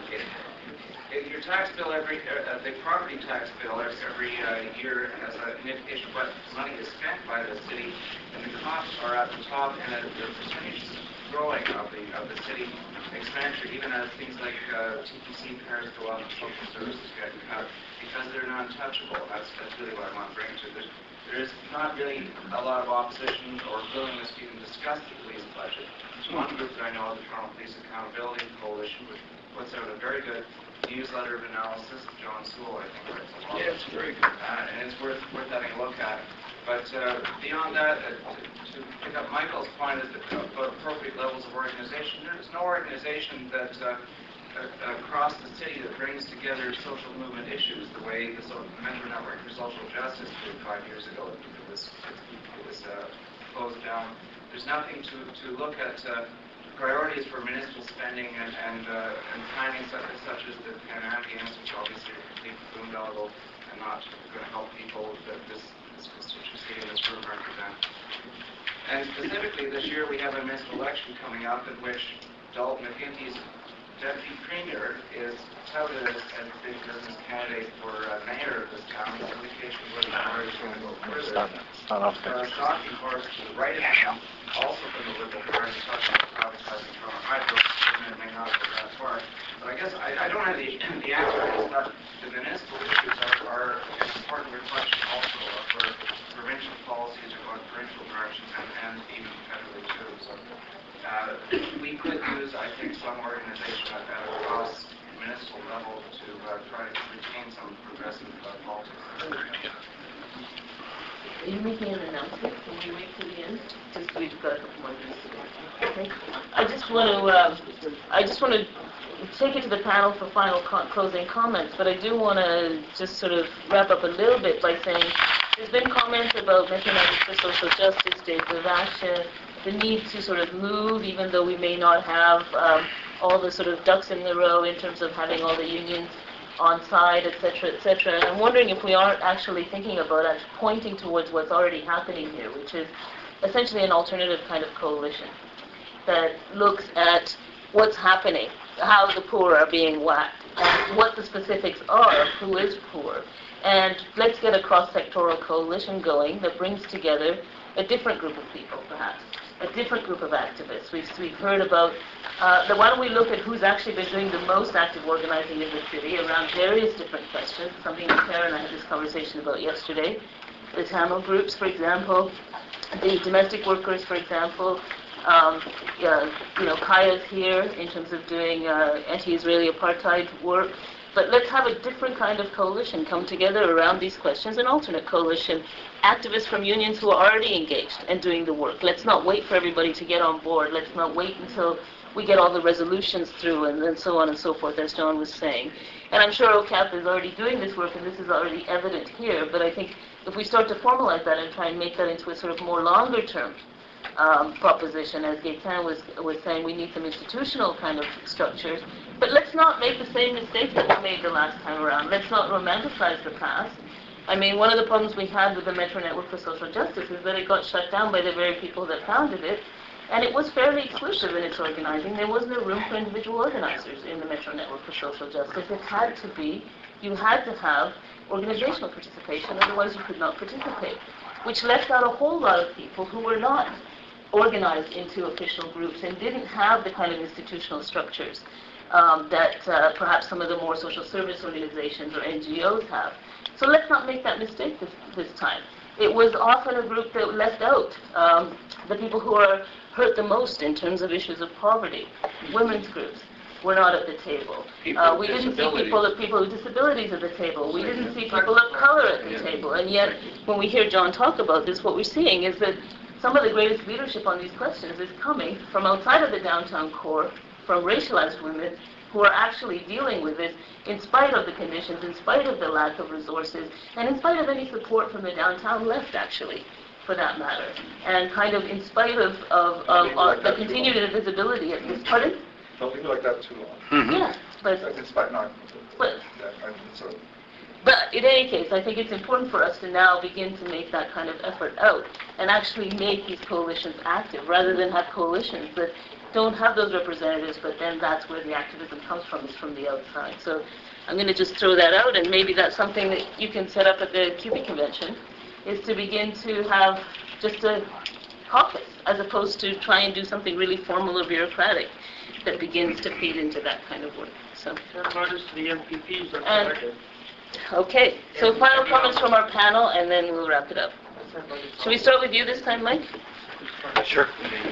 Your tax bill the property tax bill every year has an indication of what money is spent by the city, and the costs are at the top, and the percentage is growing of the city expenditure, even as things like TPC pairs go up and social services get cut, because they're non-touchable. That's really what I want to bring to this. There's not really a lot of opposition or willingness to even discuss the police budget. There's one group that I know, the Toronto Police Accountability Coalition, which puts out a very good newsletter of analysis. John Sewell, I think, writes a lot. Yeah, it's very good. And it's worth having a look at. But beyond that, to pick up Michael's point about appropriate levels of organization, there's no organization that across the city that brings together social movement issues the way the Mentor Network for Social Justice did 5 years ago. It was closed down. There's nothing to look at priorities for municipal spending and planning such as the Canadians, which obviously are complete boondoggle and not going to help people that this constituency in this room represent. And specifically this year we have a municipal election coming up in which Dalton McGuinty's Deputy Premier is touted as a big business candidate for mayor of this town. The indication where the mayor is going to go further. Shocking horse to the right of him, also from the Liberal Party, talking about privatizing Toronto Hydro. It may not go that far. But I guess I don't have the answer is that the municipal issues are an important reflection also of where provincial policies are going, provincial directions, and even federally too. So we could use, I think, some organization at a cross municipal level to try to retain some progressive politics. Are you making an announcement? Can we wait till the end? Just we've got a couple more minutes to go. Okay. I just want to take it to the panel for final closing comments, but I do want to just sort of wrap up a little bit by saying there's been comments about Metro Network for Social Justice, Dave Vivasha, the need to sort of move, even though we may not have all the sort of ducks in the row in terms of having all the unions on side, etc., etc. And I'm wondering if we aren't actually thinking about it, pointing towards what's already happening here, which is essentially an alternative kind of coalition that looks at what's happening, how the poor are being whacked, and what the specifics are of who is poor. And let's get a cross-sectoral coalition going that brings together a different group of people, perhaps, a different group of activists. We've heard about, why don't we look at who's actually been doing the most active organizing in the city around various different questions, something that Claire and I had this conversation about yesterday. The Tamil groups, for example, the domestic workers, for example, Kaya's here in terms of doing anti-Israeli apartheid work. But let's have a different kind of coalition come together around these questions, an alternate coalition, activists from unions who are already engaged and doing the work. Let's not wait for everybody to get on board. Let's not wait until we get all the resolutions through and so on and so forth, as John was saying. And I'm sure OCAP is already doing this work, and this is already evident here, but I think if we start to formalize that and try and make that into a sort of more longer-term proposition, as Gaetan was saying, we need some institutional kind of structures. But let's not make the same mistakes that we made the last time around. Let's not romanticize the past. I mean, one of the problems we had with the Metro Network for Social Justice is that it got shut down by the very people that founded it, and it was fairly exclusive in its organizing. There was no room for individual organizers in the Metro Network for Social Justice. It had to be, you had to have organizational participation, otherwise you could not participate, which left out a whole lot of people who were not organized into official groups and didn't have the kind of institutional structures that perhaps some of the more social service organizations or NGOs have. So let's not make that mistake this time. It was often a group that left out the people who are hurt the most in terms of issues of poverty. Women's groups were not at the table. We didn't see people with disabilities at the table. We didn't see people of color at the table. And yet, when we hear John talk about this, what we're seeing is that some of the greatest leadership on these questions is coming from outside of the downtown core, from racialized women who are actually dealing with this in spite of the conditions, in spite of the lack of resources, and in spite of any support from the downtown left, actually, for that matter. And kind of in spite of the continued invisibility of this. Pardon? Don't leave it like that too long. Yeah, but... In spite not. But in any case, I think it's important for us to now begin to make that kind of effort out and actually make these coalitions active, rather than have coalitions that don't have those representatives, but then that's where the activism comes from, is from the outside. So I'm going to just throw that out, and maybe that's something that you can set up at the CUPE convention, is to begin to have just a caucus, as opposed to try and do something really formal or bureaucratic that begins to feed into that kind of work. So. That matters to the MPPs. Okay, so final comments from our panel, and then we'll wrap it up. Should we start with you this time, Mike? Sure.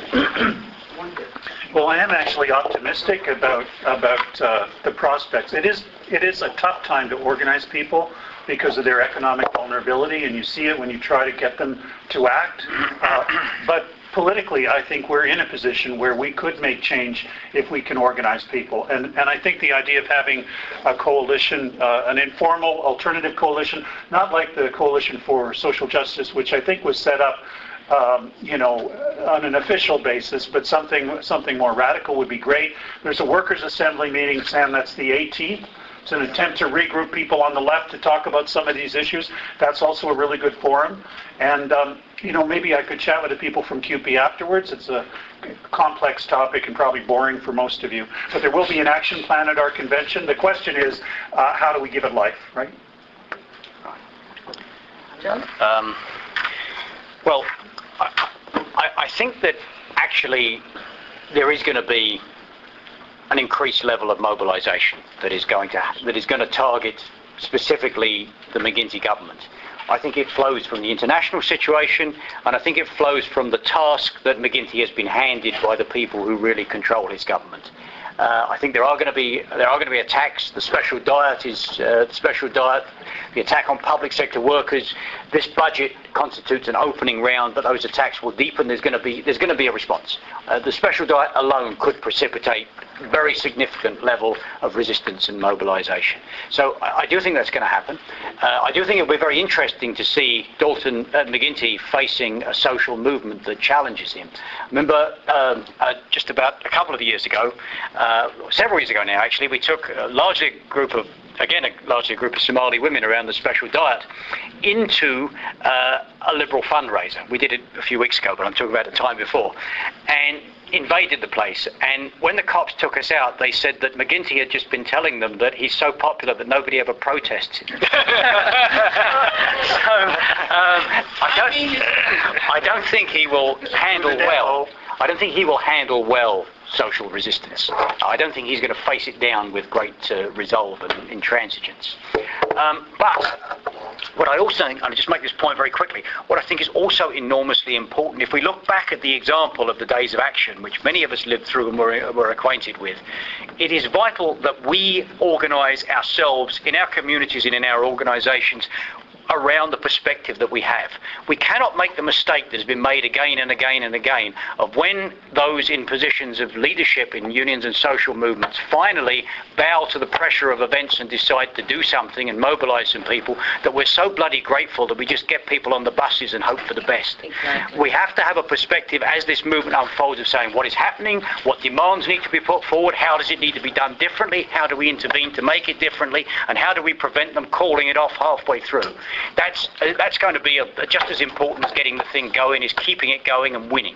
Well, I am actually optimistic about the prospects. It is a tough time to organize people because of their economic vulnerability, and you see it when you try to get them to act. But politically, I think we're in a position where we could make change if we can organize people. And I think the idea of having a coalition, an informal alternative coalition, not like the Coalition for Social Justice, which I think was set up on an official basis, but something more radical would be great. There's a workers' assembly meeting, Sam, that's the 18th. It's an attempt to regroup people on the left to talk about some of these issues. That's also a really good forum. And, maybe I could chat with the people from CUPE afterwards. It's a complex topic and probably boring for most of you. But there will be an action plan at our convention. The question is, how do we give it life, right? John? Well, I think that actually there is going to be an increased level of mobilization that is going to target specifically the McGuinty government. I think it flows from the international situation, and I think it flows from the task that McGuinty has been handed by the people who really control his government. I think there are going to be attacks. The special diet, the attack on public sector workers. This budget constitutes an opening round, but those attacks will deepen. There's going to be a response. The special diet alone could precipitate a very significant level of resistance and mobilization. So I do think that's going to happen. I do think it'll be very interesting to see Dalton McGuinty facing a social movement that challenges him. Remember, just about a couple of years ago, several years ago now actually, we took largely a group of Somali women around the special diet into a liberal fundraiser. We did it a few weeks ago, but I'm talking about the time before, and invaded the place. And when the cops took us out, they said that McGuinty had just been telling them that he's so popular that nobody ever protests him. I don't think he will handle well. I don't think he will handle well social resistance. I don't think he's going to face it down with great resolve and intransigence. But What I also think, and I'll just make this point very quickly, what I think is also enormously important, if we look back at the example of the Days of Action, which many of us lived through and were acquainted with, it is vital that we organise ourselves in our communities and in our organisations around the perspective that we have. We cannot make the mistake that has been made again and again and again of when those in positions of leadership in unions and social movements finally bow to the pressure of events and decide to do something and mobilise some people, that we're so bloody grateful that we just get people on the buses and hope for the best. Exactly. We have to have a perspective as this movement unfolds of saying what is happening, what demands need to be put forward, how does it need to be done differently, how do we intervene to make it differently, and how do we prevent them calling it off halfway through. That's going to be just as important as getting the thing going, is keeping it going and winning.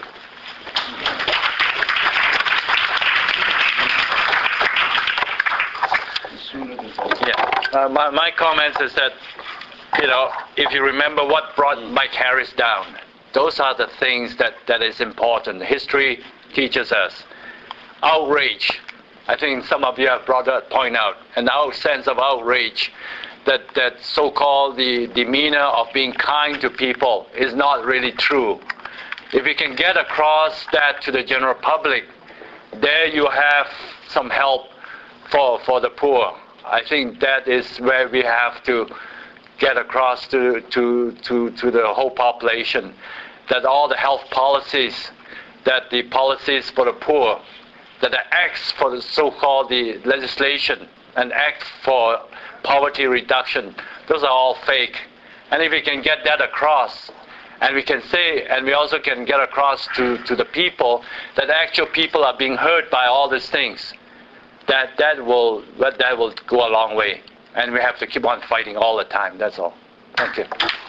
Yeah. My comments is that, if you remember what brought Mike Harris down, those are the things that is important. History teaches us. Outrage. I think some of you have brought that point out. And our sense of outrage, that so-called the demeanor of being kind to people is not really true. If we can get across that to the general public, there you have some help for the poor. I think that is where we have to get across to the whole population, that all the health policies, that the policies for the poor, that the acts for the so-called the legislation and act for poverty reduction, those are all fake. And if we can get that across, and we can say, and we also can get across to the people that actual people are being hurt by all these things, that will go a long way. And we have to keep on fighting all the time. That's all. Thank you.